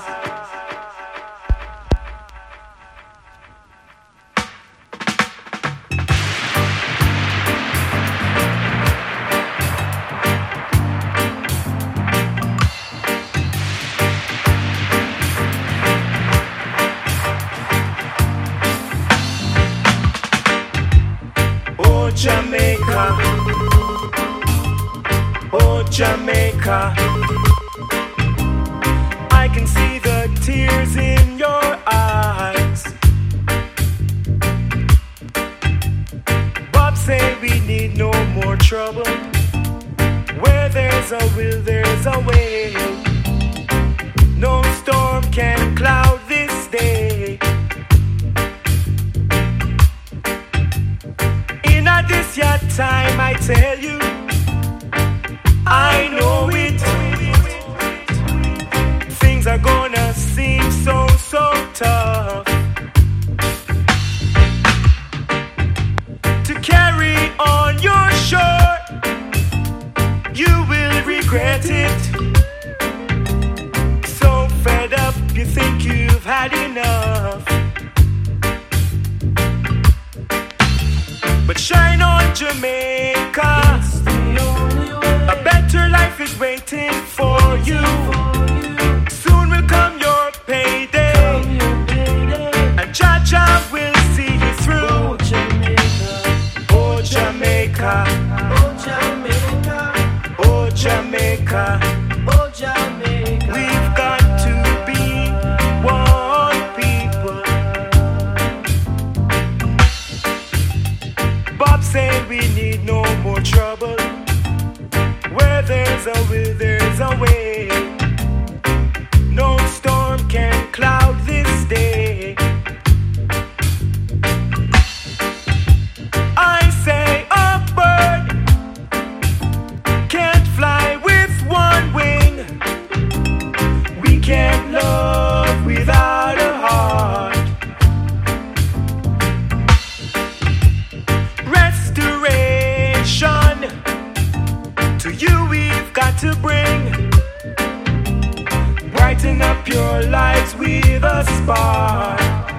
Jamaica, oh Jamaica, I can see the tears in your eyes. say we need no more trouble. Where there's a will, there's a way. No storm can cloud this day. In a this your time, I tell you, I know it. Things are gonna seem so tough. To carry on your shore, you will regret it. So fed up, you think you've had enough. But shine on, Jamaica. A better life is waiting for you. Soon will come your payday, and Jah will see you through. Oh Jamaica, oh Jamaica, oh Jamaica, oh Jamaica. We've got to be one people. Bob said we need no more trouble. Where there's a will, there's a way. No storm can cloud this day. I say a bird can't fly with one wing. We can't love without a heart. Restoration to you we've got to bring. Brighten up your lives with a spark.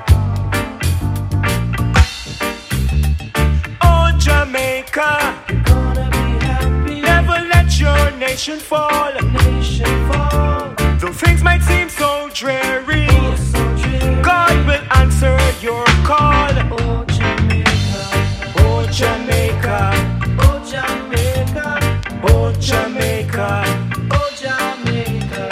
Oh Jamaica, never let your nation fall. Though things might seem so dreary, God will answer your call. Oh Jamaica, oh Jamaica, oh Jamaica, oh Jamaica, oh Jamaica.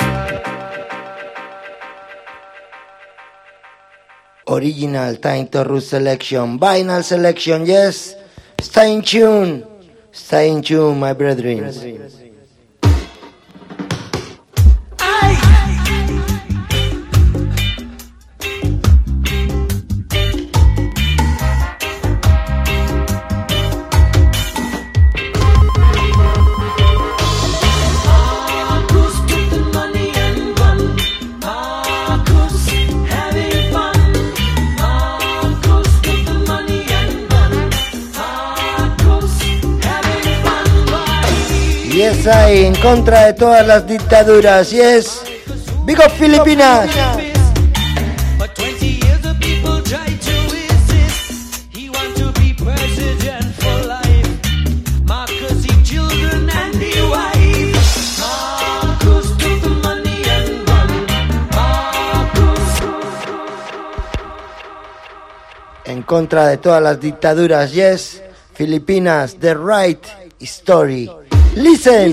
Original Time to Root selection, vinyl selection, yes. Stay in tune, my brethren. Yes, hay en contra de todas las dictaduras. Yes, big up Filipinas. But 20 years the people tried to resist. He want to be president for life. Marcus, he children and he wife. Marcus took the money and run. Marcus. En contra de todas las dictaduras. Yes, Filipinas, the right story. Listen.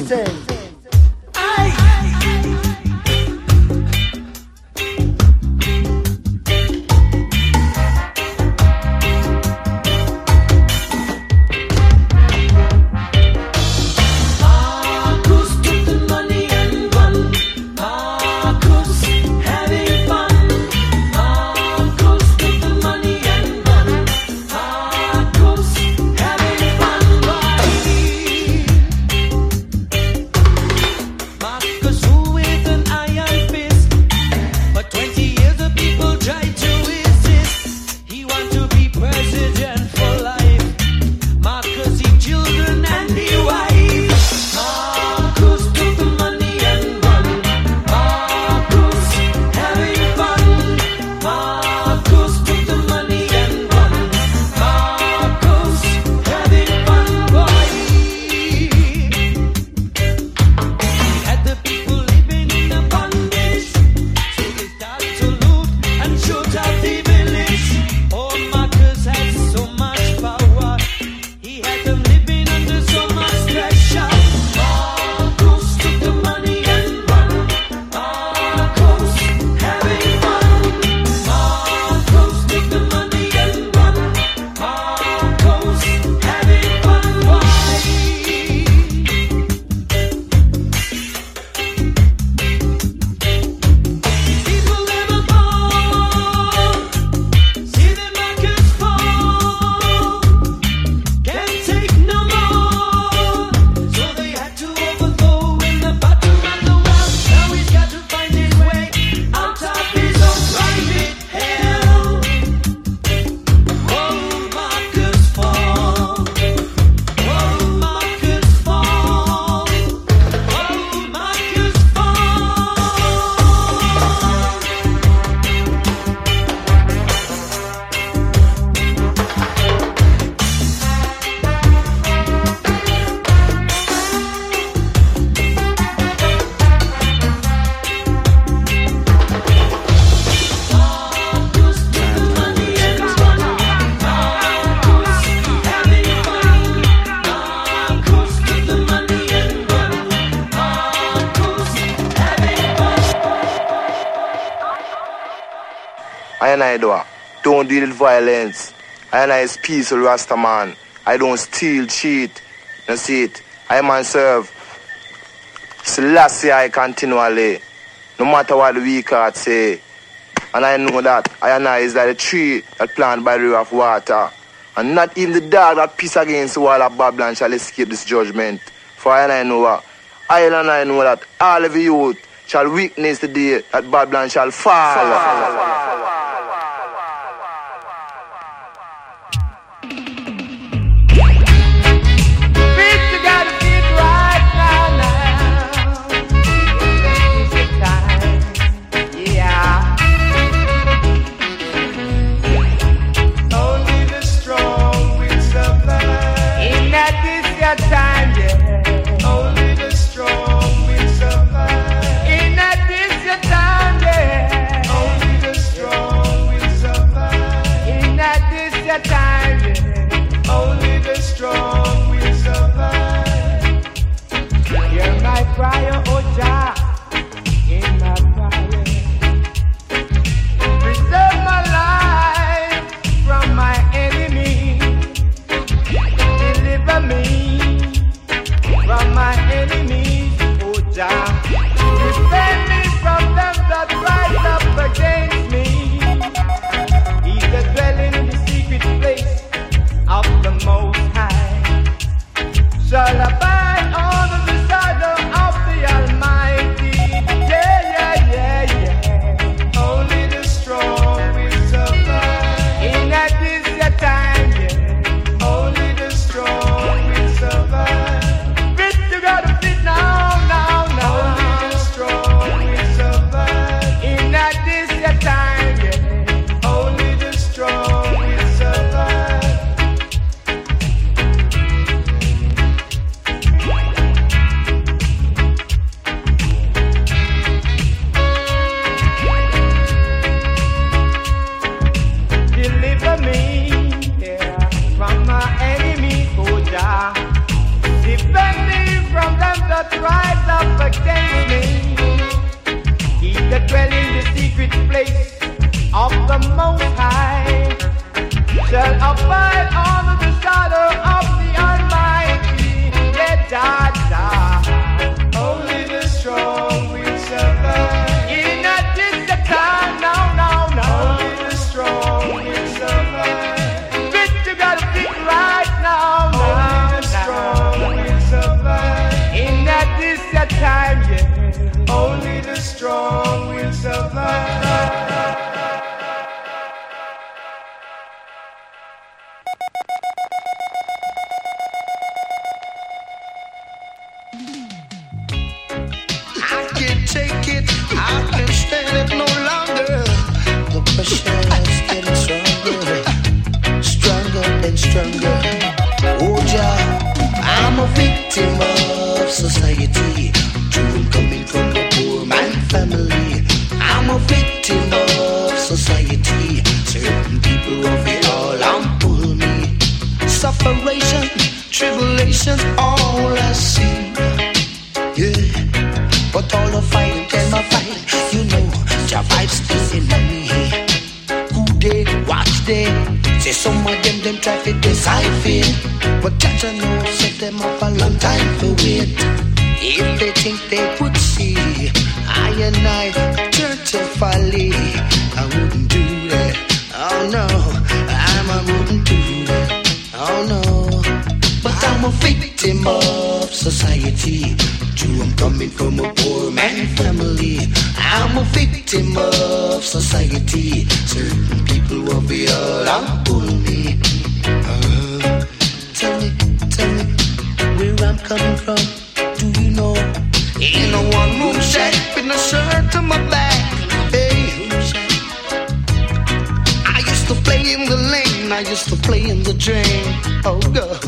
I do. Don't deal with violence. I is peaceful Rastaman. I don't steal, cheat. You see it? I man serve Selassie I continually. No matter what the weak heart say. And I know that I is like a tree that planted by the river of water. And not even the dog that piss against the wall of Babylon shall escape this judgment. For I know what? I know that all of the youth shall witness the day that Babylon shall fall. Prayer, oh Jah, in my prayer, preserve my life from my enemy, deliver me from my enemies, oh Jah, defend me from them that rise up against me. He that dwelleth in the secret place of the Most High shall abide under the shadow of the Almighty. Yeah, yeah, yeah, yeah. Only the strong will survive. In this time, yeah. Only the strong will survive. Fit you gotta fit now. Only the strong will survive. In this time, yeah. Only the strong will survive. Deliver me, yeah, from my enemies, oh Jah. Defend me from them that rise up against me. He that dwell in the secret place of the Most High shall abide under the shadow of the Almighty. Yeah, Jah, Jah. Only the strong will survive. In this time, now. Only the strong will survive. Fit you gotta think right now. Only the strong will survive. In this time, yeah. Only the strong will survive. I can't take it, I can't stand it no longer. The pressure is getting stronger and stronger. Oh Jah, I'm a victim of society. Jewel coming from a poor man family. I'm a victim of society. Certain people of it all and pull me. Sufferation, tribulations, all I see. Yeah. But all the fight and my fight, you know, Jah vibes still in me. Who they watch they? Say some of them try to decipher. But Jah know set them up a long time to wait. If they think they would see I and I turn to folly, I wouldn't do that. Oh no, I wouldn't do that. Oh no, but I'm a victim of society. True, I'm coming from a poor man family. I'm a victim of society. Certain people will be all and pull me. Tell me, where I'm coming from. Do you know? In a one-room shack with a shirt to my back. Hey, I used to play in the lane. I used to play in the drain. Oh God.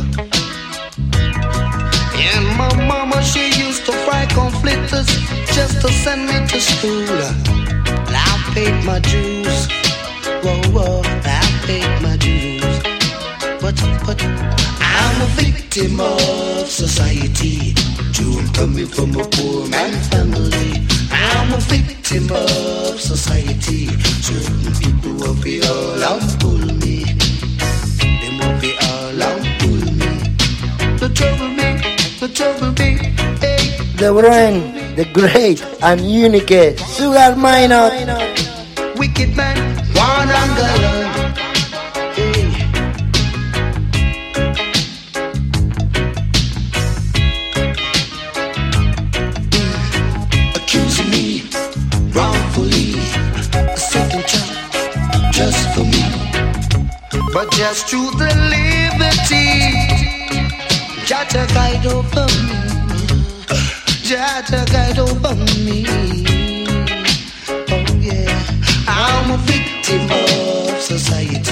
And my mama, she used to fry conflictors just to send me to school. I paid my dues. Whoa, I paid my dues. But I'm a victim of society. True, I'm coming from a poor man family. I'm a victim of society. Certain people will be all out pull me. They will be all out pull me. The trouble me, hey. The Brain, the Great and Unique Sugar Minot. Wicked man, one and gallant. Hey. Accusing me wrongfully, a second chance just for me. But just through the liberty, Jaja guide over me. Jaja guide over me. Oh yeah, I'm a victim of society.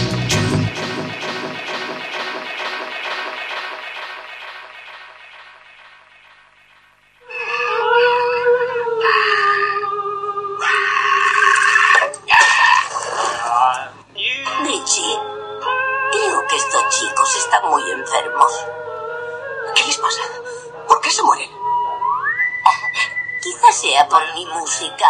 Richie, creo que estos chicos están muy enfermos. ¿Qué les pasa? ¿Por qué se mueren? Quizás sea por mi música.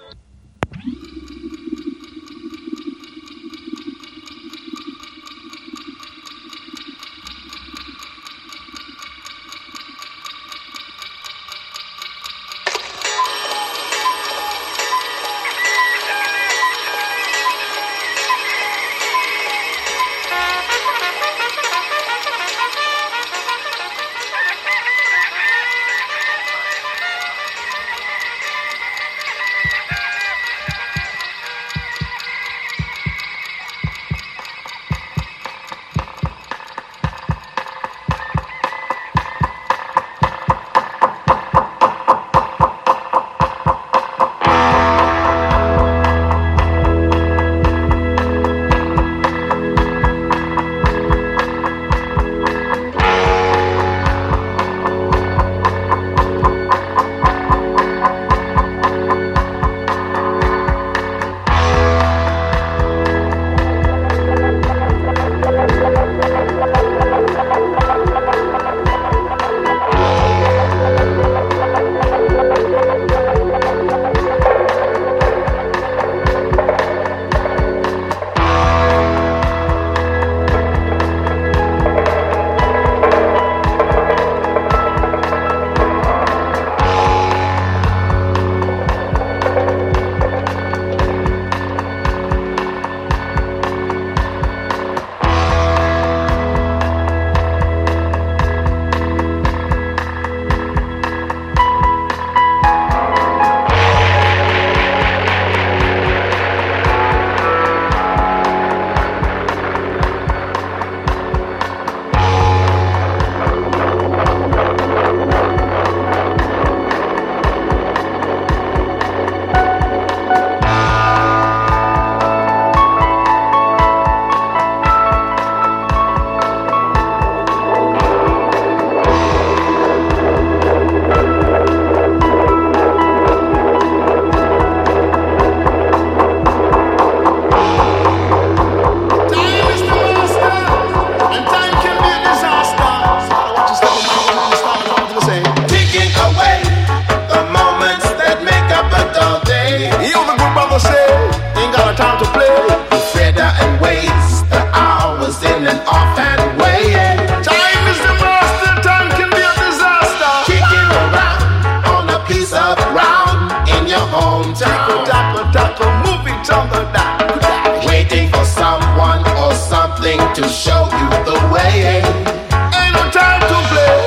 To show you the way. Ain't no time to play.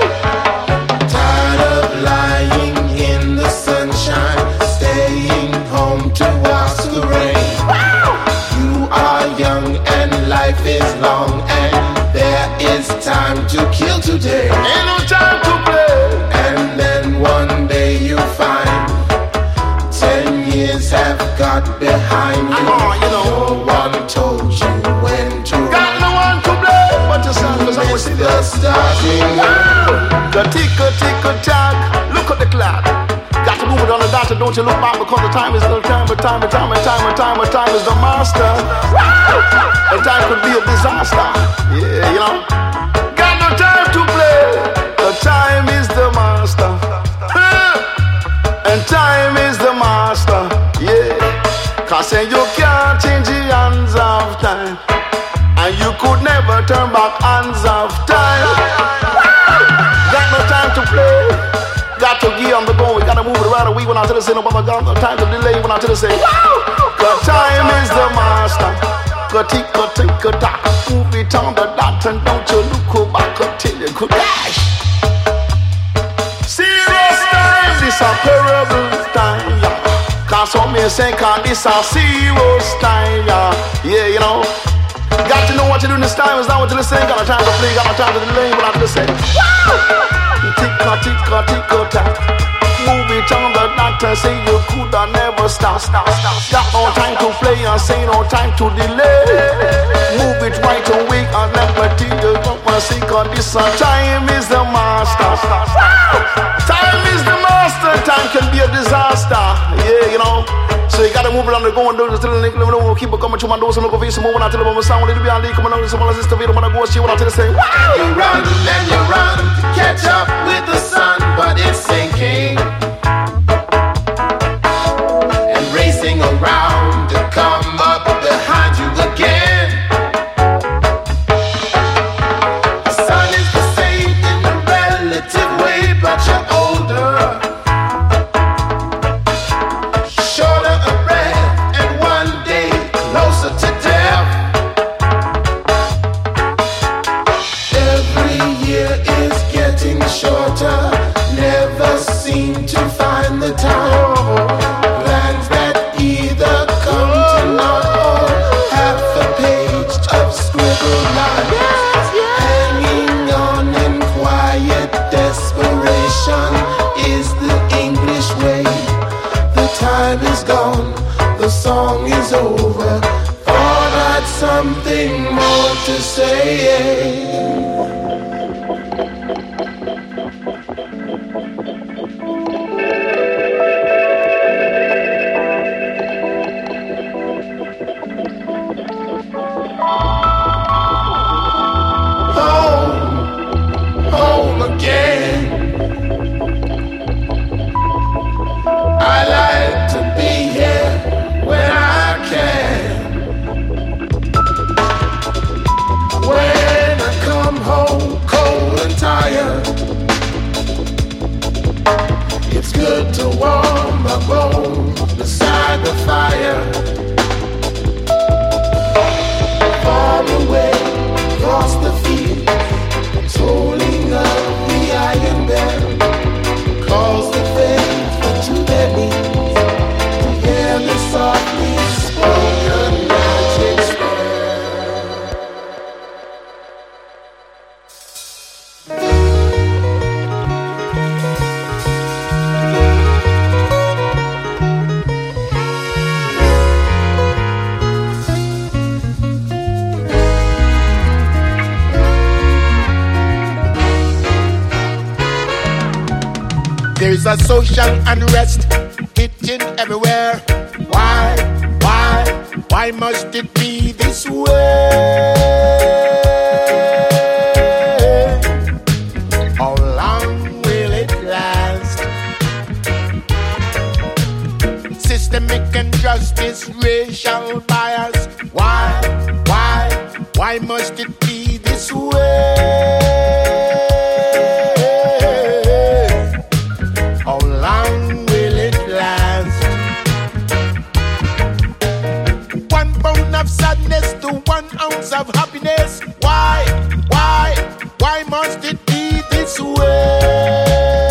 Tired of lying in the sunshine, staying home to watch the rain. You are young and life is long, and there is time to kill today. Ain't no time to play. And then one day you find 10 years have got behind you. No one told you when to run. It's the starting line. The tick-a-tick-a-tack, look at the clock. Got to move it on the dot, don't you look back, because the time is the time, time is the master. And time could be a disaster. Yeah, you know. Got no time to play. The time is the master. And time is when I tell you say no bother got no time to delay when I tell you say wow. Cause time is the master. Go tick, tock. Move it on the dot and don't you look back until you could dash. Serious time, this a terrible time, yeah. Cause some may say, cause this a serious time, yeah. Yeah, you know. Got to know what you do in this time. It's not what you're saying. Got no time to play, got no time to delay. When I just say, wow! Tick, tock. Move it on the dot and say you could have never stop. Got no time to play and say no time to delay. Move it right away and never till you don't want to see. Cause this time is the master. Time is the master. Time can be a disaster. Yeah, you know. So you gotta move it on the go and do it. Still keep it coming to my doors and look over some more when I tell them I'm sound. It'll be on the coming on some other sister video when I go see when I tell them say, wow! You run and you run to catch up with the sun, but it's sinking and racing around to come up behind you again. The sun is the same in a relative way, but you're older. Shorter, never seem to find the time. Plans that either come to naught or half a page of scribbled lines. Hanging on in quiet desperation is the English way. The time is gone, the song is over. Thought I'd something more to say. I like to be here when I can. When I come home cold and tired, it's good to warm my bones beside the fire. Far away across the field, tolling of the iron bell calls the faithful to their knees to hear the softly spoken magic spell. There's a social unrest hitting everywhere. Why must it be this way? How long will it last? Systemic injustice, racial bias. Why must it be this way? How long will it last? 1 pound of sadness to 1 ounce of happiness. Why must it be this way?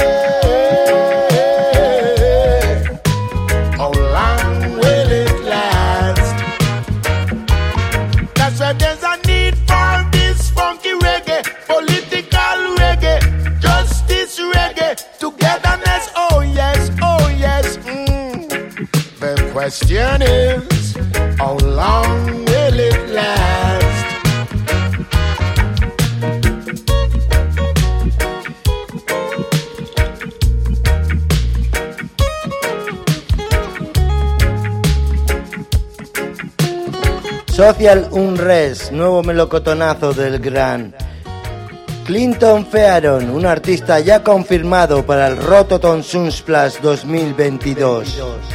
How long will it last? That's why there's a need for this funky reggae, political reggae, justice reggae, togetherness. Oh yes. The question is, how long will it last? Social Unrest, nuevo melocotonazo del gran Clinton Fearon, un artista ya confirmado para el Rototom Sunsplash 2022.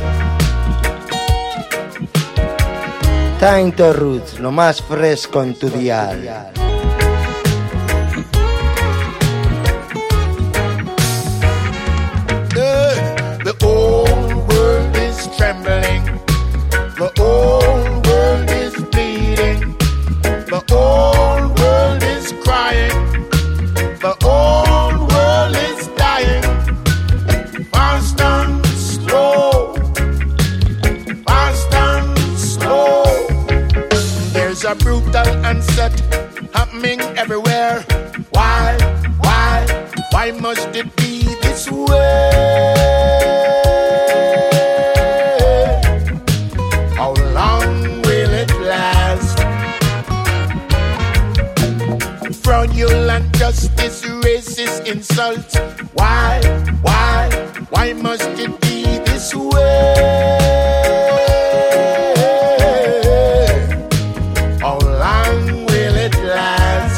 Time to Roots, lo más fresco en tu dial. The old Why must it be this way? How long will it last? Fraudulent justice, racist insult. Why must it be this way? How long will it last?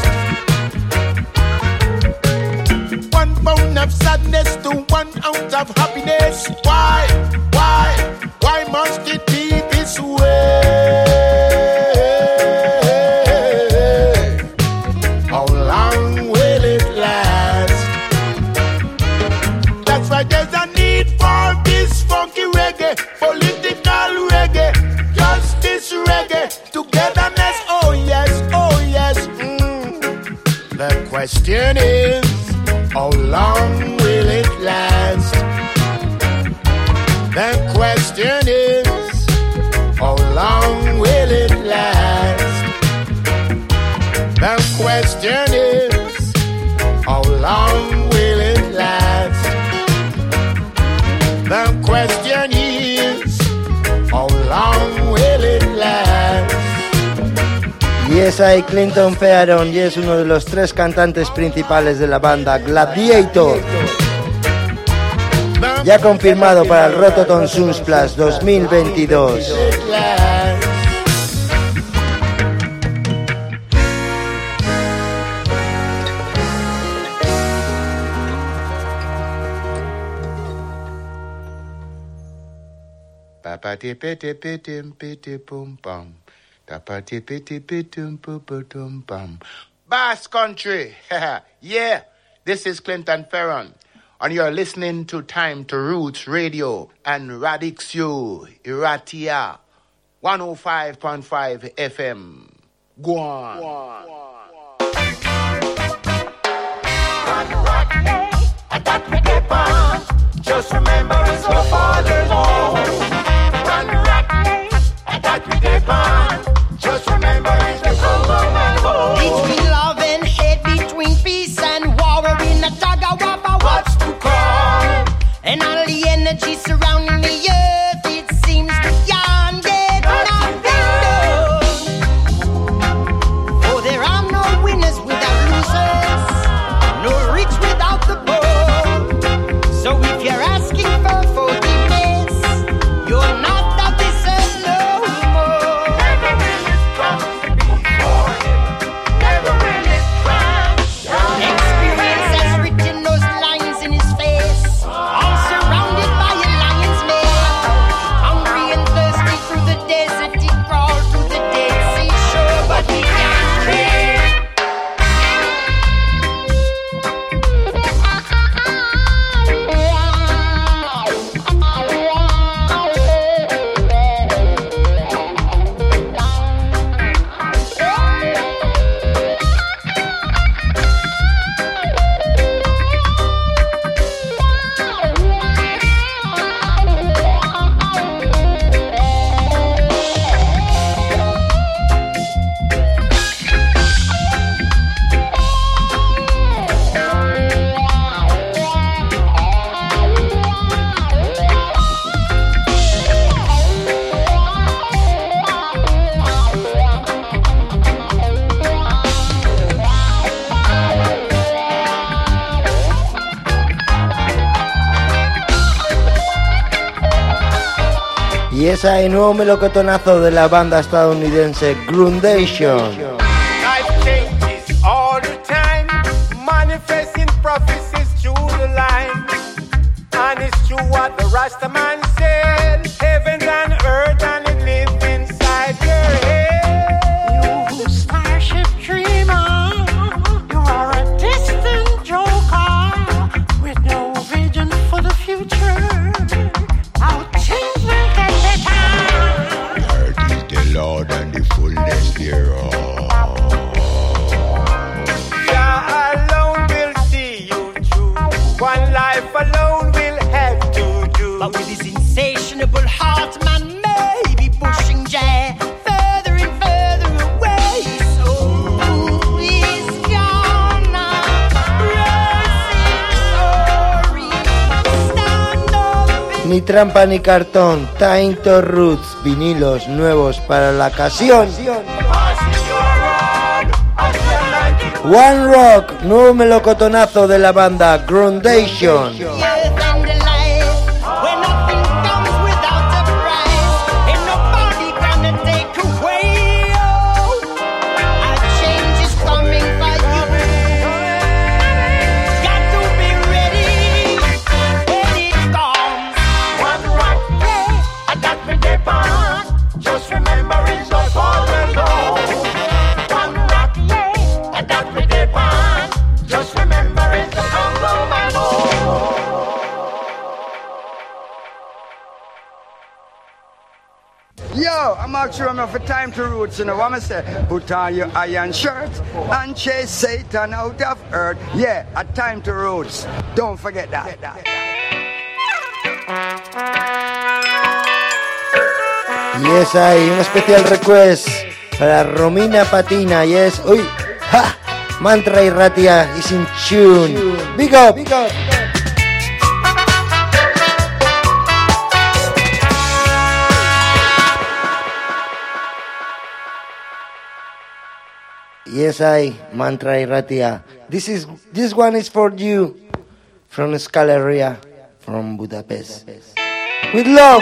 One pound of sadness to 1 ounce of happiness. Why must it be this way? How long will it last? That's why there's a need for this funky reggae, political reggae, justice reggae, togetherness. Oh yes. The question is, how long will it last? The question is, how long will it last? The question is, how long will it last? The question is, how long will it last? Y es ahí Clinton Fearon, y es uno de los 3 cantantes principales de la banda Gladiator. Ya confirmado para el Rototom Sunsplash 2022. Bass Country, yeah, this is Clinton Ferron, and you're listening to Time to Roots Radio and Radixio Iratia 105.5 FM. Go on. That we keep on. Just remember it's our Father's home. Run rat race, that we keep on. Just remember it's the government home. Between love and hate, between peace and war, we're in a tug of war for what's to come. And all the energy surrounding the earth, it seems beyond it. Nothing done. Oh, there are no winners without losers, no rich without the poor. So if you're asking for forgiveness, you're not of this earth no more. Never will it come before him. Never will it crash. Experience has written those lines in his face. All surrounded by a lion's mane. Hungry and thirsty through the desert, he crawled through the Dead Sea shore, but he can't dream. Y es ahí nuevo melocotonazo de la banda estadounidense Grundation. Life changes all the time, manifesting prophecies through the line. And it's true what the Rasta man said, heaven and earth and it lives inside your head. You starship dreamer, you are a distant joker with no vision for the future. How things will get better. Earth is the Lord and the fullness thereof. Jah alone will see you through. One life alone will have to do. But with his insatiable heart, man may be pushing Jah further and further away. So he's gonna rise ni trampa ni cartón. Time to Roots, vinilos nuevos para la ocasión. One Rock, nuevo melocotonazo de la banda Groundation. I'm not sure enough for time to roots, you know what I say? Put on your iron shirt and chase Satan out of earth. Yeah, a time to roots. Don't forget that. Yes, hay un especial request para Romina Patina. Yes, uy, ha, Mantra y Ratia is in tune. Big up, big up. Yes, I, Mantra Iratia. This one is for you from Scaleria, from Budapest. With love.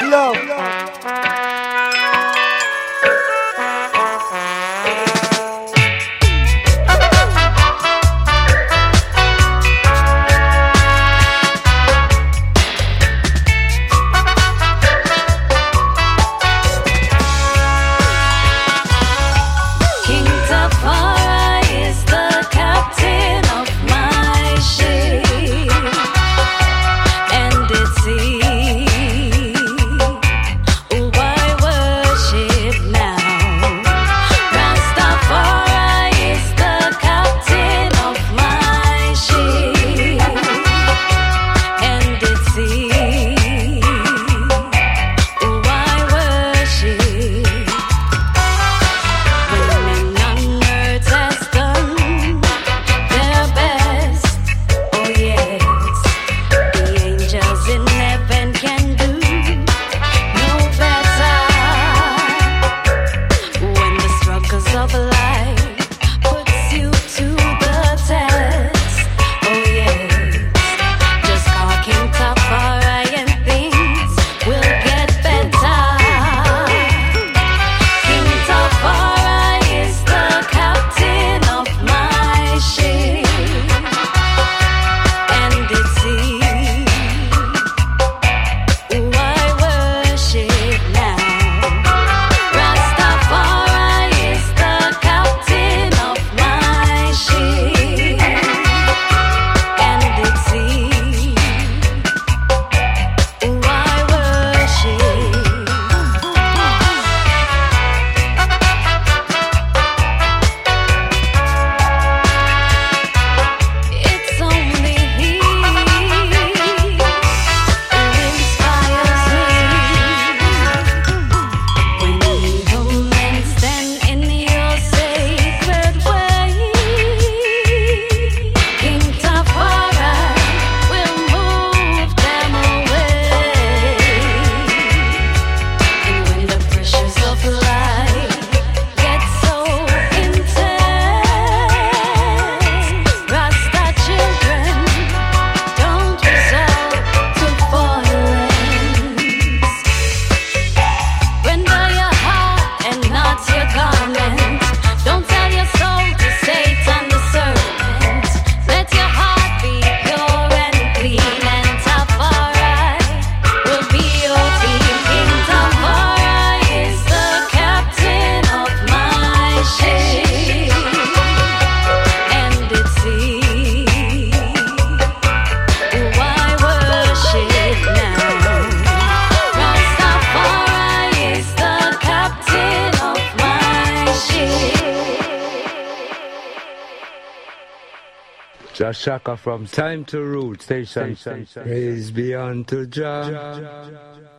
Shaka from Time to Root Station. Praise be unto Jah.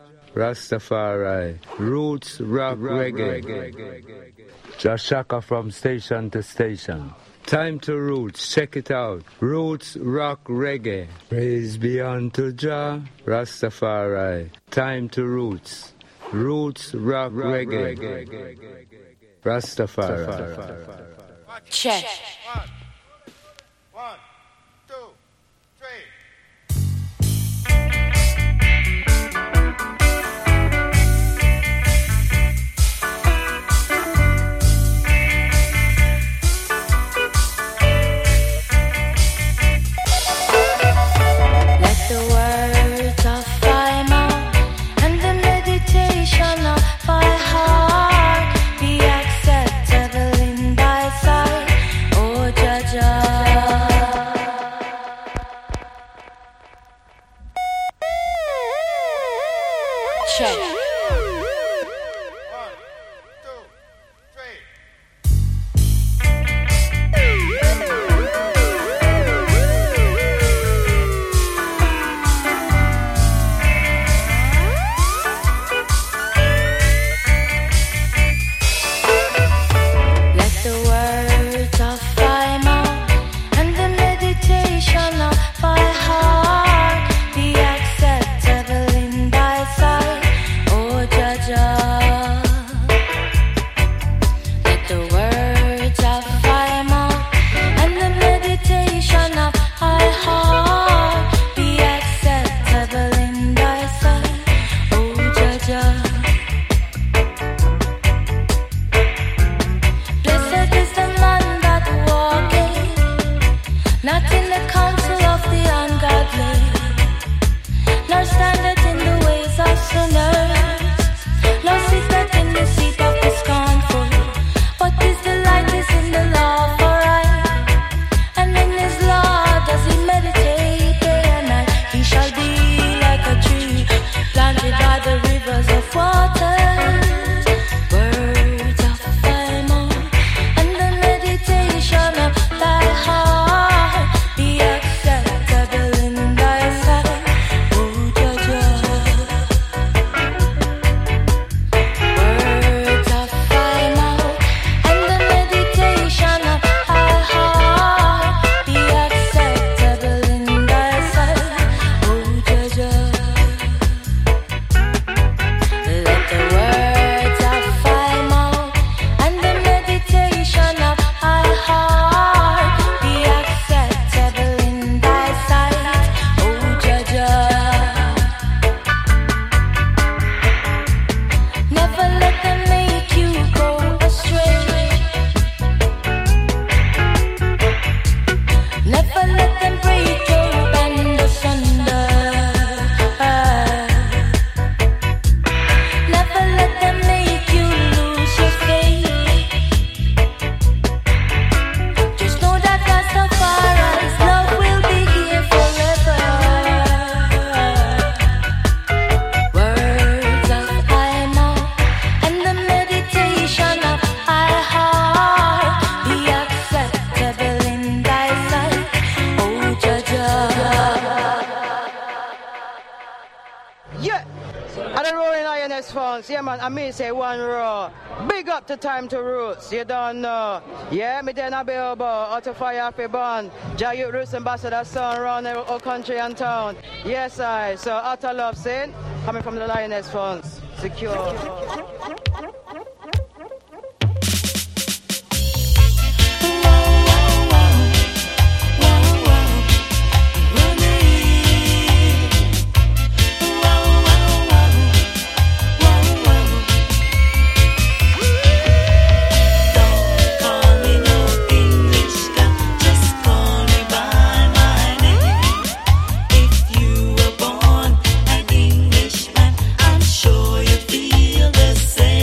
Rastafari. Roots, rock, reggae. Shaka from station to station. Time to Roots, check it out. Roots rock reggae. Praise be unto Jah, Rastafari. Time to Roots. Roots rock reggae. Rastafari. Check. One, two, three. Let the words of thy mouth and the meditation of thy heart be acceptable in thy sight, O Jah. Check. Let the words of thy mouth and the meditation of thy heart be acceptable in thy sight, O Jah. Let the words of thy mouth and the meditation of thy heart be acceptable in thy sight, O Jah. Blessed is the man that walketh not in the counsel of the ungodly, nor standeth in the ways of sinners, nor sitteth in the seat of the scornful. But his delight is in the law of right, and in his law does he meditate day and night. He shall be like a tree planted by the rivers of water. Words of thy mouth and the meditation of thy heart be acceptable in thy sight, O Jah. Words of thy mouth and the meditation of thy heart be acceptable in thy sight, O Jah. Let the words of thy mouth and the meditation of thy heart be acceptable in thy sight, O Jah. Never let them make you go astray. Never let them break your band asunder. Never let them make you lose your faith. Just know that Rastafari's love will be here forever. Words of thy mouth and the meditation of thy heart be acceptable in thy sight, O Jah. Yeah, and the rolling INS phones. Yeah, man, I mean say one row. Big up to Time to Roots. You don't know. Yeah, me then a be over. Out to fire off a bun. Jah Youth Roots Ambassador son around the whole country and town. Yes, I. So out of love, saying coming from the Lioness phones. Secure. Call me no English guy, just call me by my name. If you were born an Englishman, I'm sure you feel the same.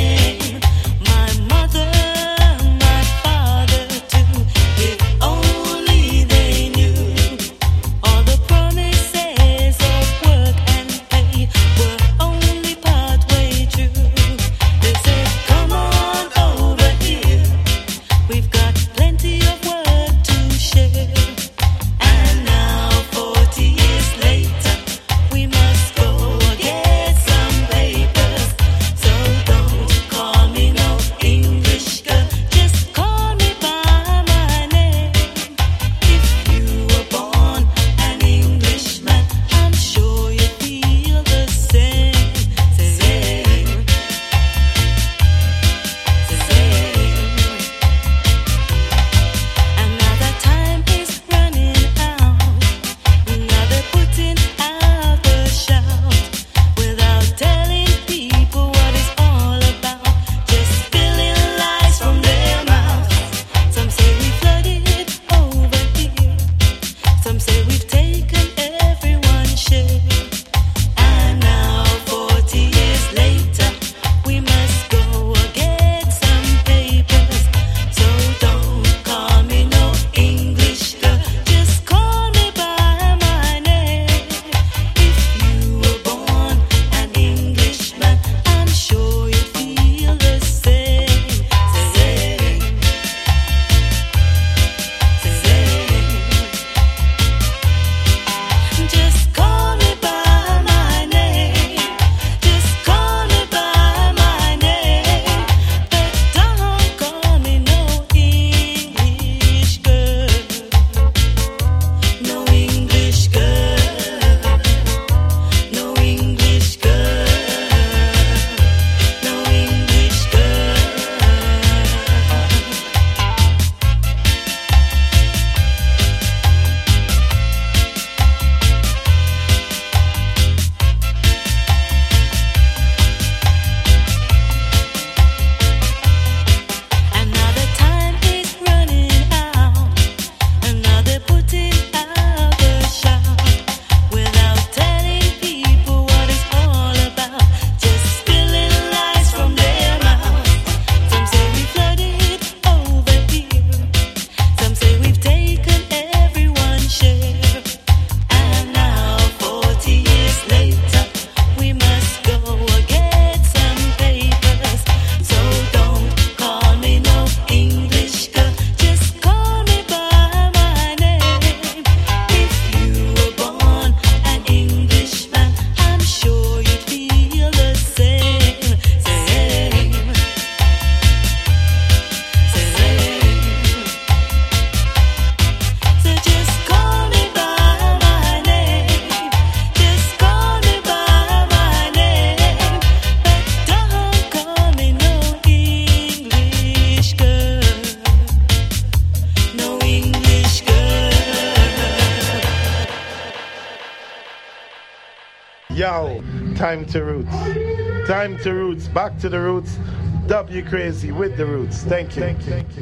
Yo, time to roots. Time to roots. Back to the roots. W Crazy with the roots. Thank you.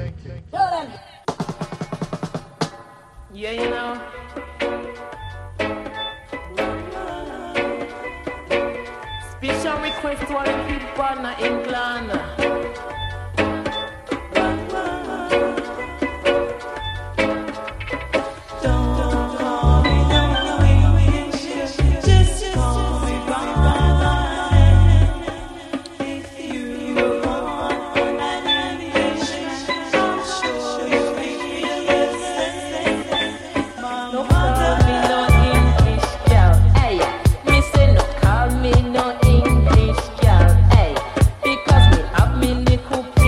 Yeah, you know. Special request to all the people in England. Because me have me little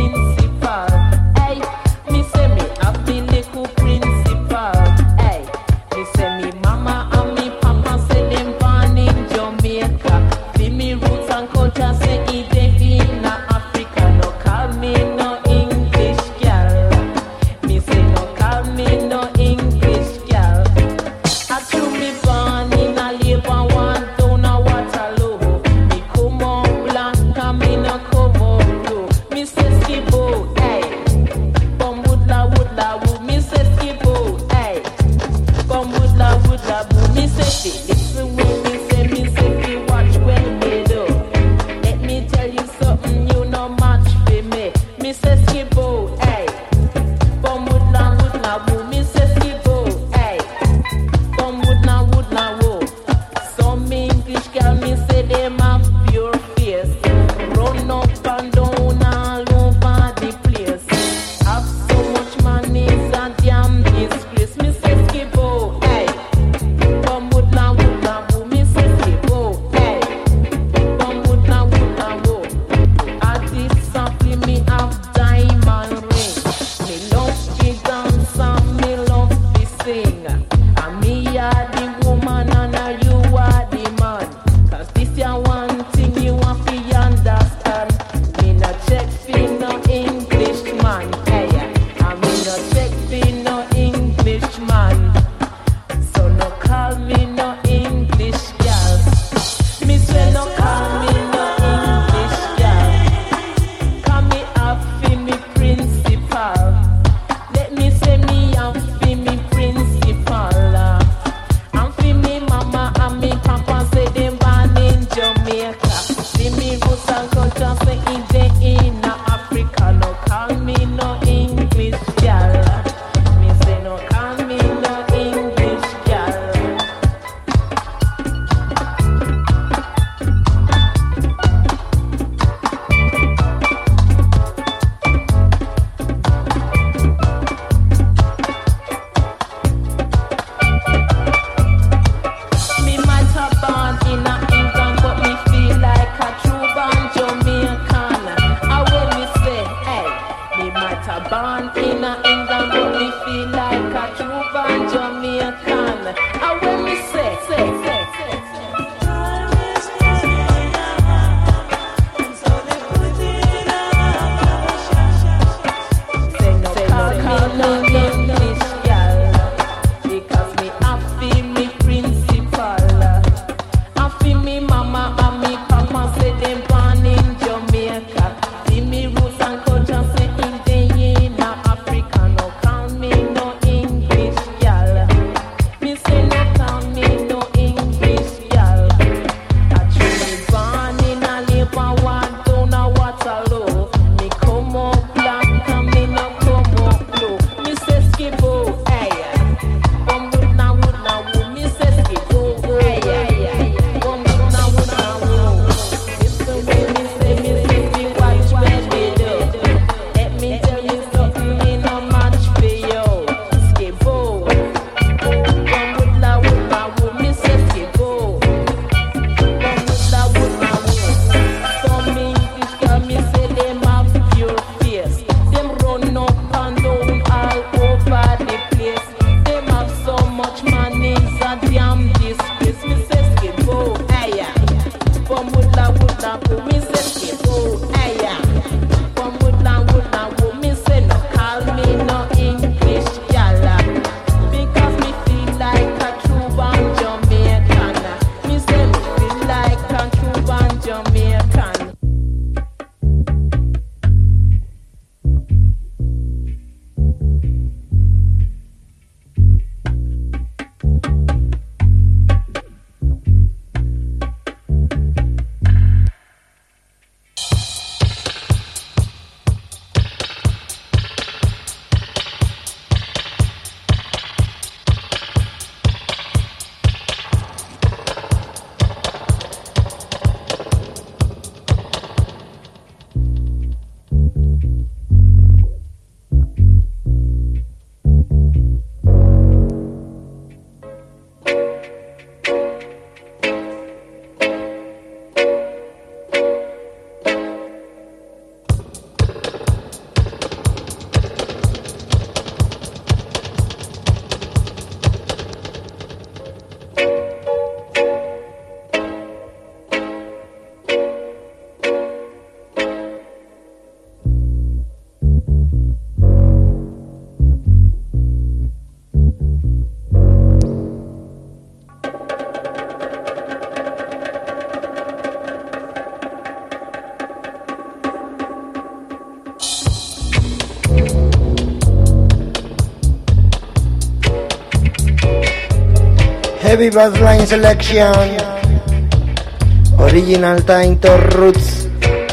Heavy Bassline Selection. Original Time to Roots.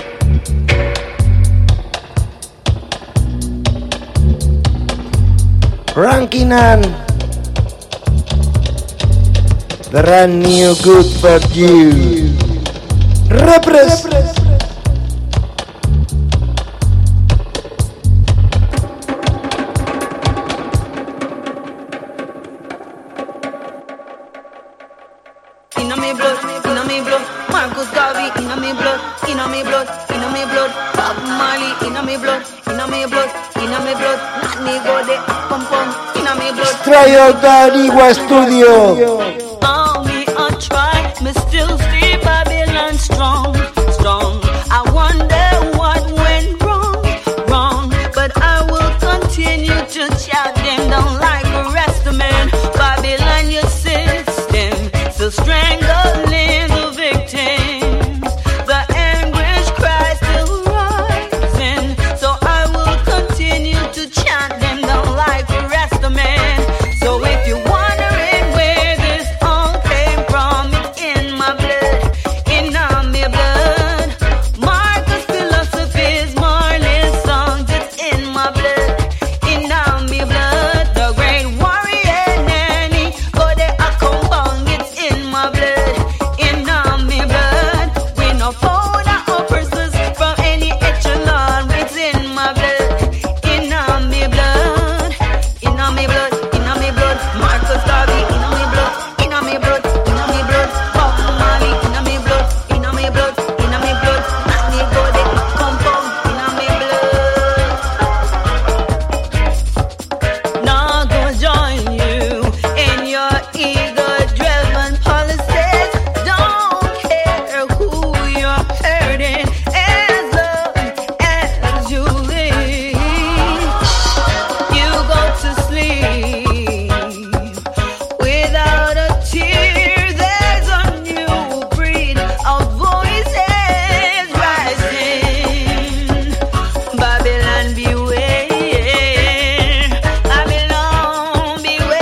Ranking and brand new Good for You. Repress. Inna me blood, Marcus Garvey, inna me blood, Bob Marley, inna me blood, Natney Gode, pum pum, inna me blood. Trayo Dariwa Studio. All me a try, me still see Babylon strong. I wonder what went wrong, but I will continue to shout them down like the rest of men. Babylon, your system, still strangling the victims. The anguish cry still rising, so I will continue to chant them down like the rest of men. So if you're wondering where this all came from, it's in my blood, in my blood. Marcus' philosophies, Marley's songs, it's in my blood, in my blood. The great warrior Nanny, go there a compound, it's in my blood, in my blood. We no fold our oppressors from any echelon, it's in my blood, in my blood, in my blood, in my blood. Marcus Garvey, in my blood, in my blood, in my blood. Bob Marley, in my blood, in my blood, in my blood. Natney Gode, compound, in my blood. Now go join you in your ego-driven policies. Don't care who you're hurting, as long as you live. You go to sleep without a tear. There's a new breed of voices rising. Babylon beware, Babylon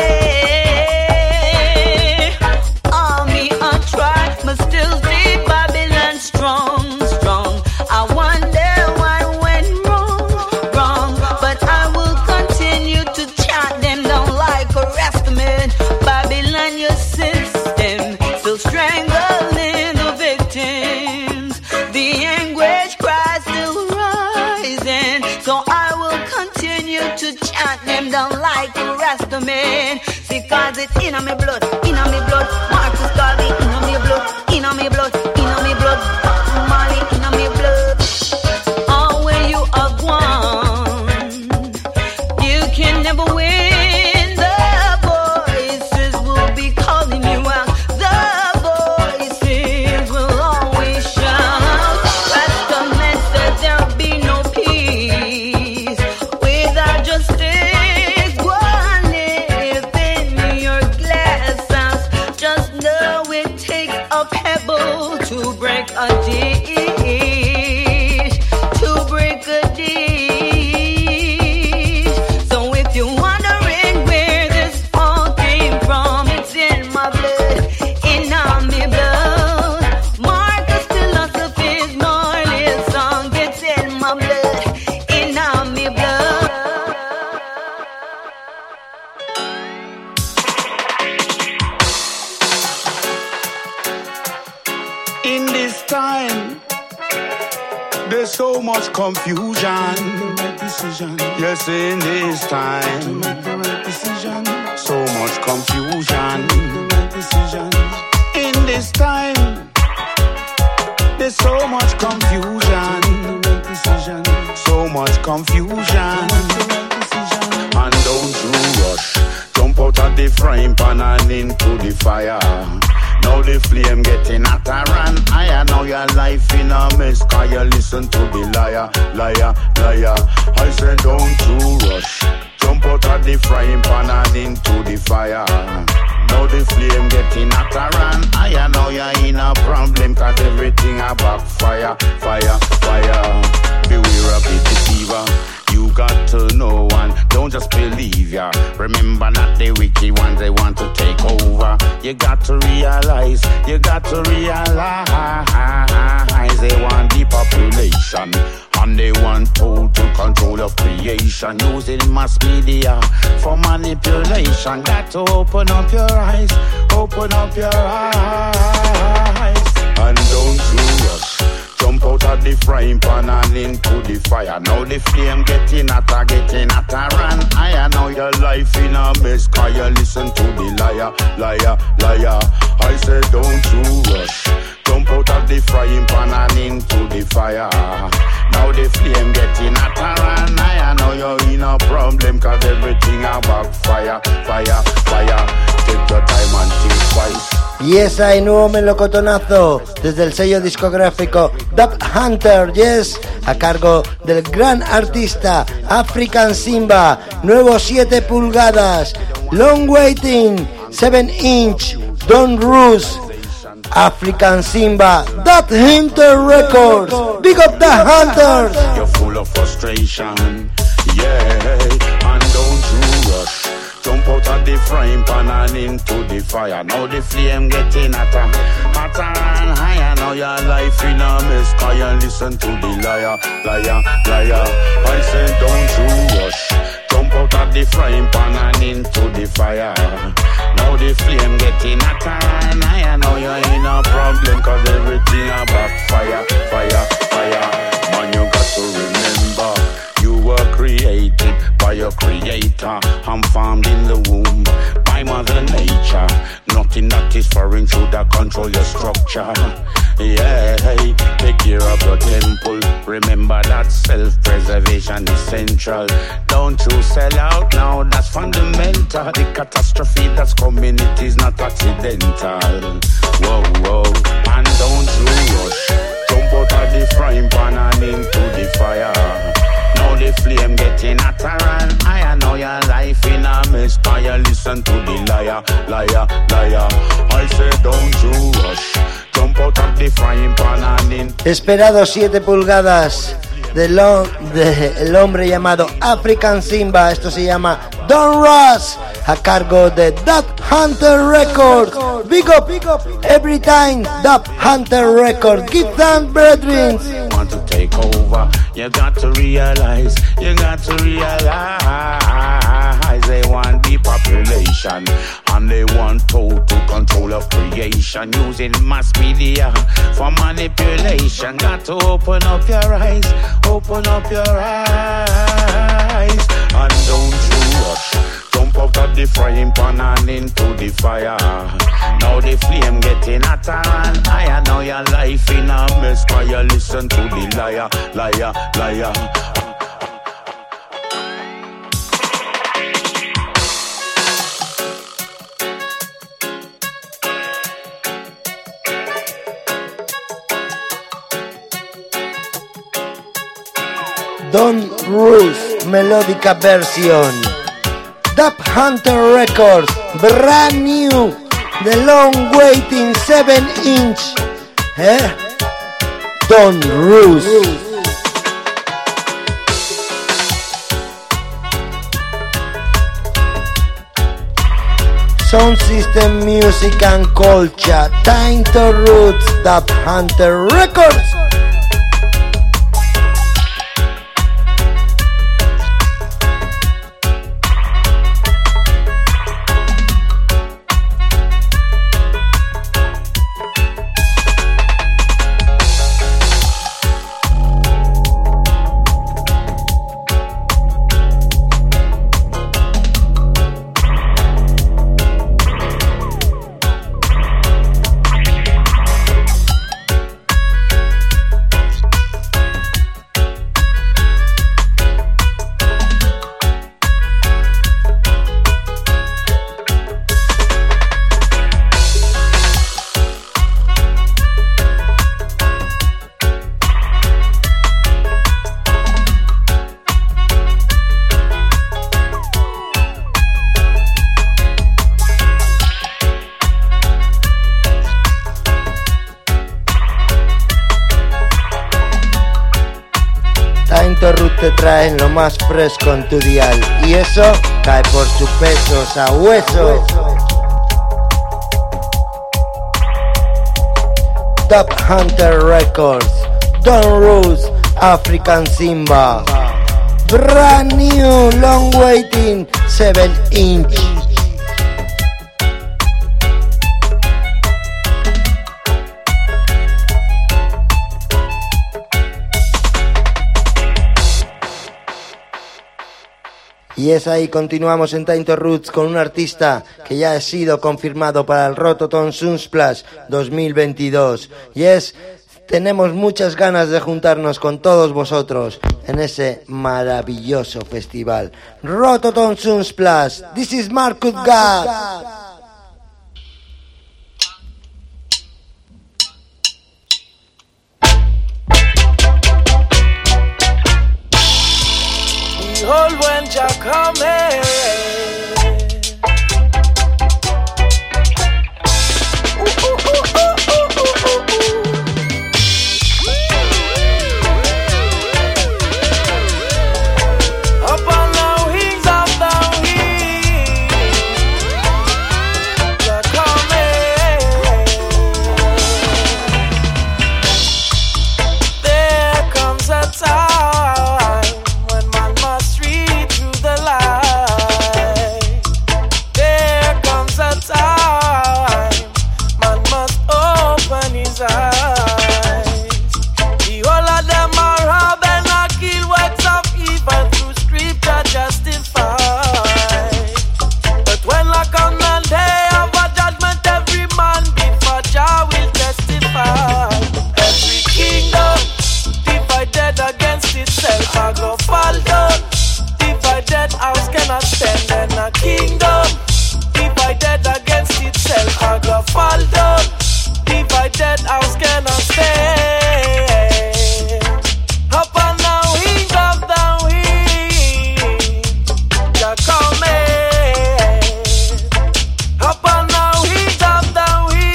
beware. Army on track, but still see Babylon strong. I wonder what went wrong, but I will continue to chant them down like a rest man. Babylon, your system, still strangling the victims. The anguish cry still rising, so I will continue to chant them down like the rest of men. Because it's in my blood, Marcus Garvey, in my blood, in my blood, Marley, in my blood. All where you are gone, you can never win. The voices will be calling you out. The voices will always shout. Testament said there'll be no peace without justice. One live in your glass house. Just know it takes a pebble to break a dish. To break a dish. So if you're wondering where this all came from, it's in my blood, in my blood. Marcus' philosophies, Marley's song, it's in my blood, in my blood. In this time, there's so much confusion. Yes, in this time, so much confusion. In this time, there's so much confusion. So much confusion. And don't you rush, jump out of the frying pan and into the fire. Now the flame getting hotter and higher. Now your life in a mess, cause you listen to the liar. I say don't you rush, jump out of the frying pan and into the fire. Now the flame getting hotter and higher. Now you're in a problem, cause everything a backfire. Beware of the deceiver. You got to know and don't just believe ya. Remember not the wicked ones, they want to take over. You got to realize, they want the population and they want total control of creation, using mass media for manipulation. Got to open up your eyes, open up your eyes, and don't you rush. Jump out of the frying pan and into the fire. Now the flame getting hotter, run higher. Now your life in a mess, cause you listen to the liar. I said don't you rush. Jump out of the frying pan and into the fire. Now the flame getting hotter and higher. Now you're in a problem, cause everything about fire. Take your time and think twice. Yes, hay nuevo melocotonazo desde el sello discográfico Dub Hunter, yes, a cargo del gran artista African Simba. Nuevo 7 pulgadas, Long Waiting, 7 inch, Don't Ruse, African Simba, Dub Hunter Records. Big up the Hunters. You're full of frustration, yeah, and don't you rush. Jump out of the frying pan and into the fire. Now the flame getting hotter and higher. Now your life in a mess, cause you listen to the liar. I said don't you rush. Jump out of the frying pan and into the fire. Now the flame getting hotter and higher. Now you're in a problem, cause everything about fire. Man, you got to remember, you were created by your creator. I'm formed in the womb by Mother Nature. Nothing that is foreign should control your structure. Yeah, take care of your temple. Remember that self-preservation is central. Don't you sell out now, that's fundamental. The catastrophe that's coming, it is not accidental. Whoa, and don't you rush. Jump out of the frying pan and into the fire. Now the flame getting hotter and higher. Now your life in a mess, cause you listen to the liar. I say don't you rush. Jump out of the frying pan and in. Esperado 7 pulgadas el hombre llamado African Simba. Esto se llama Don't Rush, a cargo de Dub Hunter Records. Big up every time, Dub Hunter Records. Give thanks, brethren. Want to take over, you got to realize, they want the population and they want total control of creation, using mass media for manipulation. Got to open up your eyes, and don't you rush. Jump out of the frying pan and into the fire. Now the flame getting hotter and higher. Now your life in a mess, cause you listen to the liar. Don't Ruse, melódica versión. Dub Hunter Records, brand new, The Long Waiting 7 inch. Don't Ruse. Sound System Music and Culture, Time to Roots, Dub Hunter Records. Tainto Root te traen lo más fresco en tu dial. Y eso cae por su peso, sabueso. Top Hunter Records, Don Rose, African Simba. Brand new, long waiting, 7-inch. Y es ahí, continuamos en Tainto Roots con un artista que ya ha sido confirmado para el Rototom Sunsplash 2022. Y tenemos muchas ganas de juntarnos con todos vosotros en ese maravilloso festival. Rototom Sunsplash, this is Marcus God. Behold when Jah cometh. Upon the wings of the wind, Jah cometh. There comes a time when man must read through the light. There comes a time man must open his eyes. The whole of them are rob and a kill works of evil through scripture justified. But when I come the day of a judgment, every man before Jah will testify. Every kingdom divided against itself, I go fall down. Divided house cannot stand, and a kingdom divided against itself, I go fall down. Divided house cannot stand. Up on the wings of the wind, Jah cometh. Up on the wings of the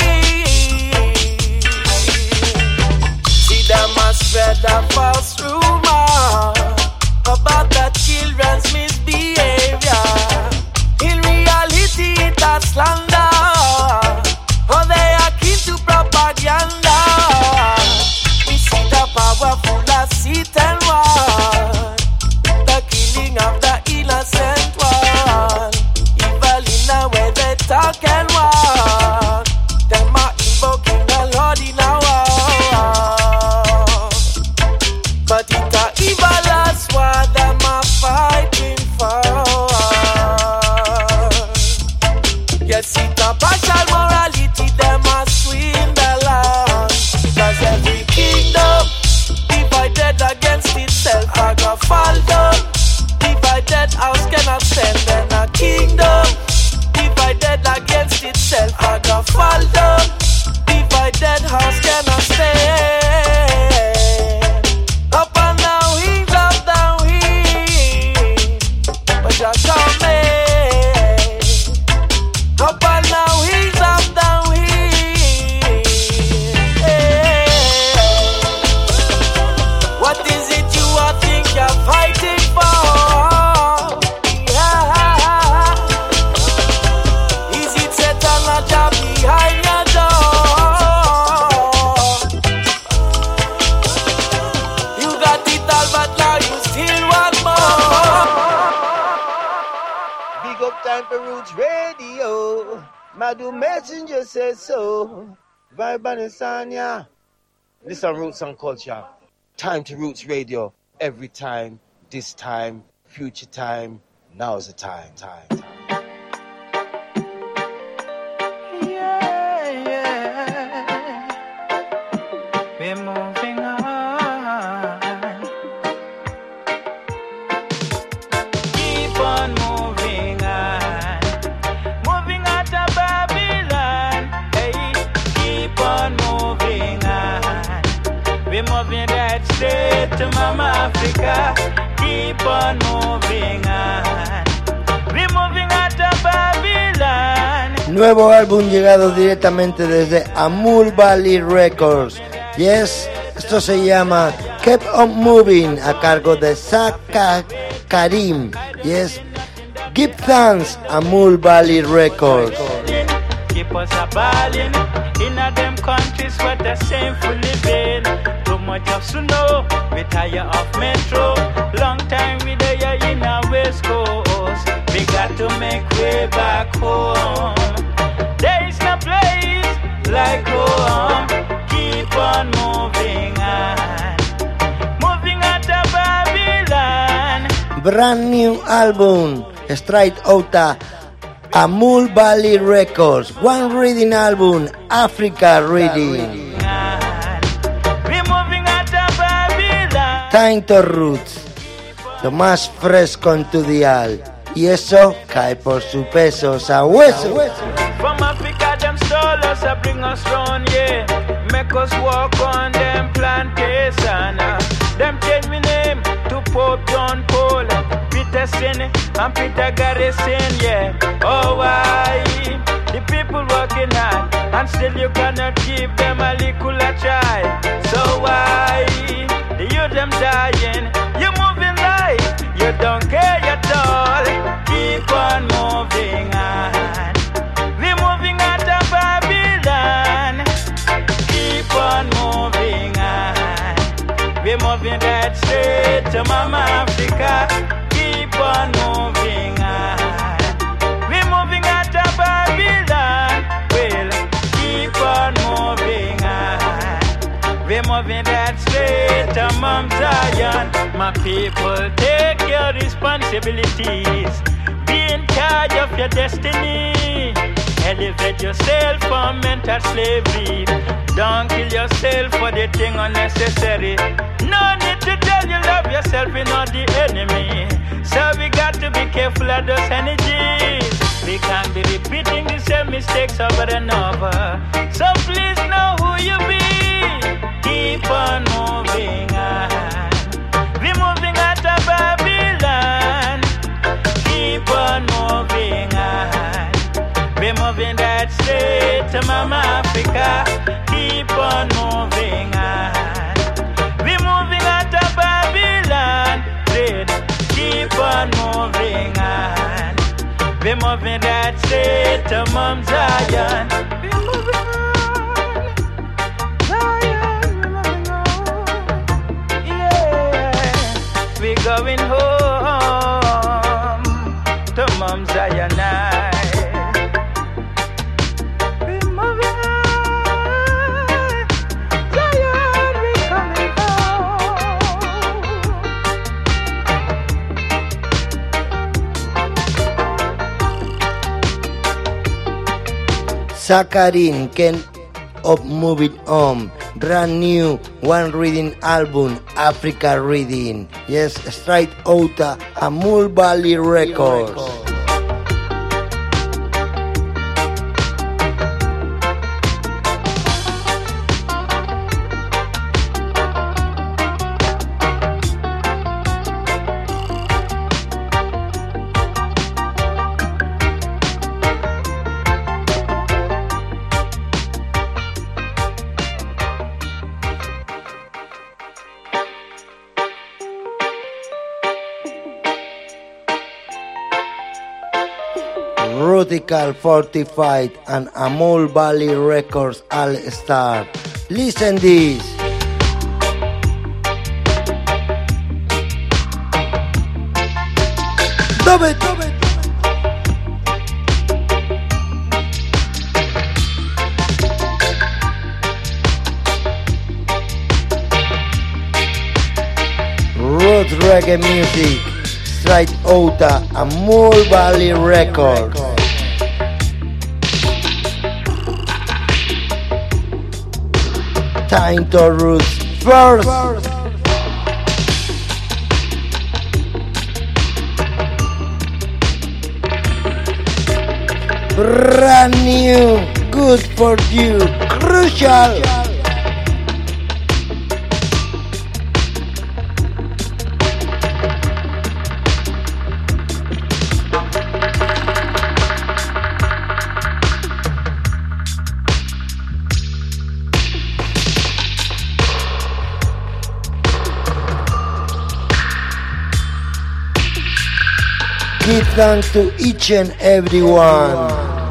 wind. See them a spread a false rumor about the children's misbehavior. In reality, it's a slander. Oh, they are keen to propaganda. We see the powerful as sit and one, the killing of the innocent one. Evil in the way they talk and walk. Them are invoking the Lord in our war. But it's a evil that's what them are fighting for. Yes, it's a partial morality, them a swing the land. Cause every kingdom divided against itself, I go fall down. Divided house cannot stand, and a kingdom divided against itself, I go fall down. Divided house cannot stand. Up on the wings of the wind, but Jah cometh. Up on the wings of the wind. What is it you all think you're fighting for? Yeah. Is it Satan or Jah behind your door? You got it all, but now you still want more. Big up Time for Roots Radio. Madu Messenger says so. Vibe and Insania. Listen, Roots and Culture. Time to Roots Radio. Every time, this time, future time. Now's the time. We're moving on. Keep on moving on. Moving out of Babylon. Hey, keep on moving on. We're moving right straight to Mama Africa. Keep on moving on. We're moving out of Babylon. Nuevo álbum llegado directamente desde Amul Valley Records. Yes, esto se llama Keep on Moving a cargo de Saka Karim. Yes, Give Thanks a Mule Valley Records. Keep us a ballin' in a them countries where the shameful living. Too much of snow, we tire of metro. Long time we there in a West Coast. We got to make way back home. There is no place like home. Keep on moving on. Moving out of Babylon. Brand new album, straight outta a Mule Valley Records. One reading album, Africa Reading. Time to Roots, lo más fresco en tu dial. Y eso cae por su peso, sabueso. From Africa, them stole us, bring us round, yeah. Make us walk on them plantation. Them change me name to Pope John Paul, Peter Sin and Peter Garrison, yeah. Oh, why? The people working hard, and still you cannot give them a little try. So why? The youth them dying, you moving life, you don't care at all. Keep on moving on. We moving out of Babylon. Keep on moving on. We moving that straight to Mama Africa. Keep on moving on. We moving out of Babylon. Well, keep on moving on. We moving that straight to Mount Zion. My people, take your responsibilities. Be in charge of your destiny. Elevate yourself from mental slavery. Don't kill yourself for the thing unnecessary. No need to tell you love yourself, you're not the enemy. So we got to be careful of those energies. We can't be repeating the same mistakes over and over. So please know who you be. Keep on moving on. We moving out of Babylon. Keep on moving on. We moving that straight to Mama Africa. Keep on moving on. We moving out of Babylon. Keep on moving on. We moving that straight to Mount Zion. We moving on. We going home to Mount Zion. We moving on, Zion, we coming home. Sakarin Ken of Moving On. Brand new one reading album, Africa Reading. Yes, straight outta a Mule Valley Records. Radical Fortified and a Mule Valley Records All Star. Listen this. Dove. Road reggae music, straight outta a Mule Valley Records. Time to Roots first. Brand new, good for you, Crucial. Give thanks to each and every one.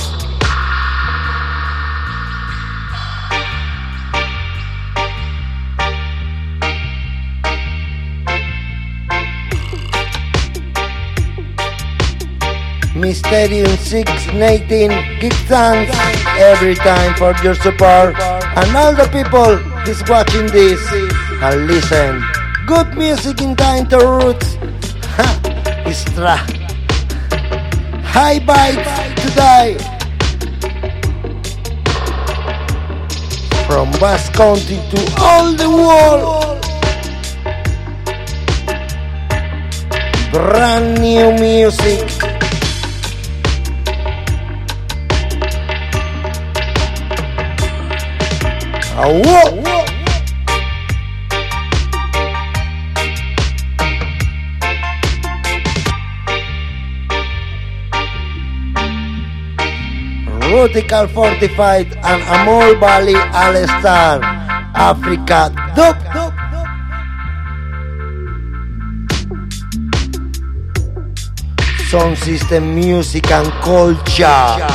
Mysterium 619, give thanks every time for your support, and all the people who's watching this and listen. Good music in Time to Roots. Extra high bites today from Basque Country to all the world. Brand new music. Whoa. Rutical Fortified and Amol Valley All-Star Africa Dub. Sound System Music and Culture.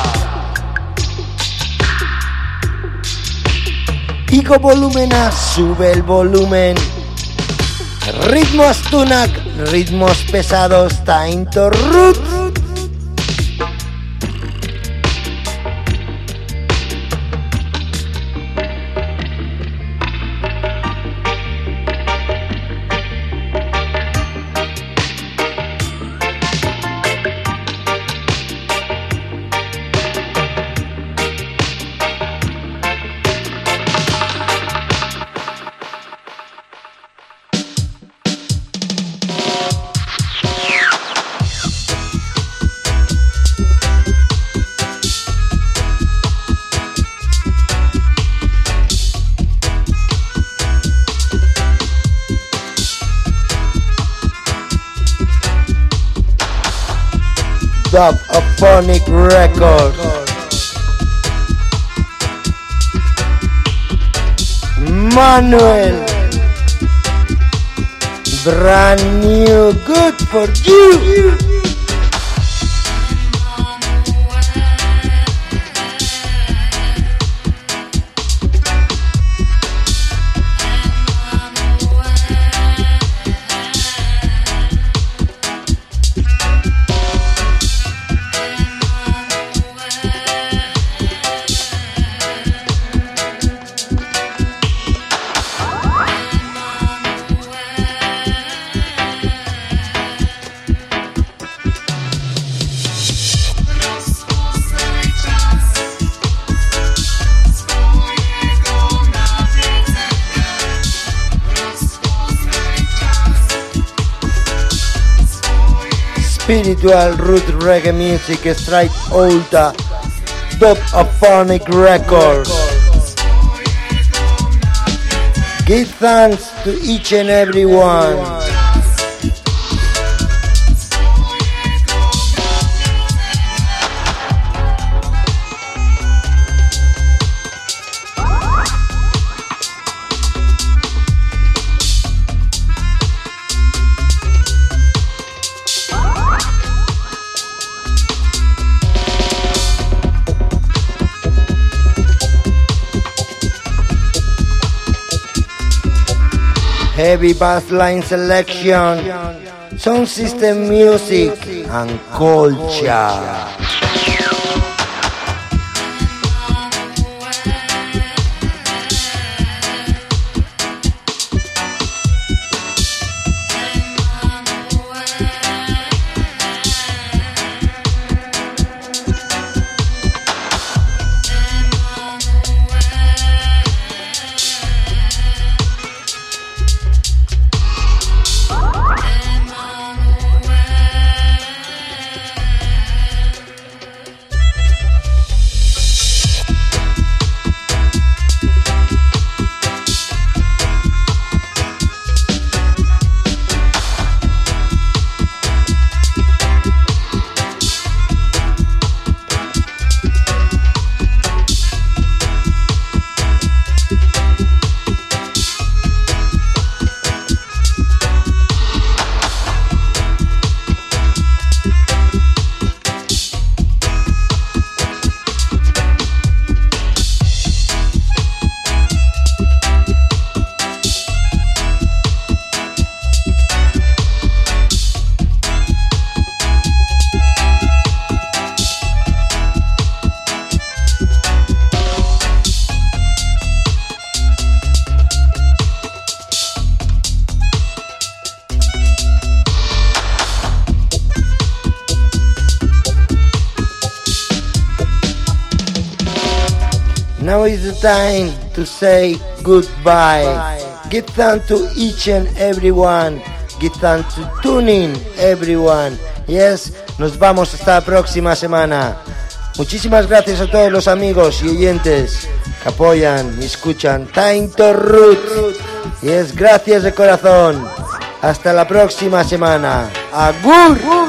Pico volumen, sube el volumen. Ritmos tunak, ritmos pesados, Time to Roots. Dub-A-Phonic Records. Manuel, brand new, good for you. Spiritual root reggae music straight Ulta Dub-A-Phonic Records. Give thanks to each and every one. Heavy bass line selection, sound system music and culture. Now is the time to say goodbye. Give thanks to each and everyone. Give thanks to tuning everyone. Yes, nos vamos hasta la próxima semana. Muchísimas gracias a todos los amigos y oyentes que apoyan y escuchan Time to Roots. Yes, gracias de corazón. Hasta la próxima semana. Agur.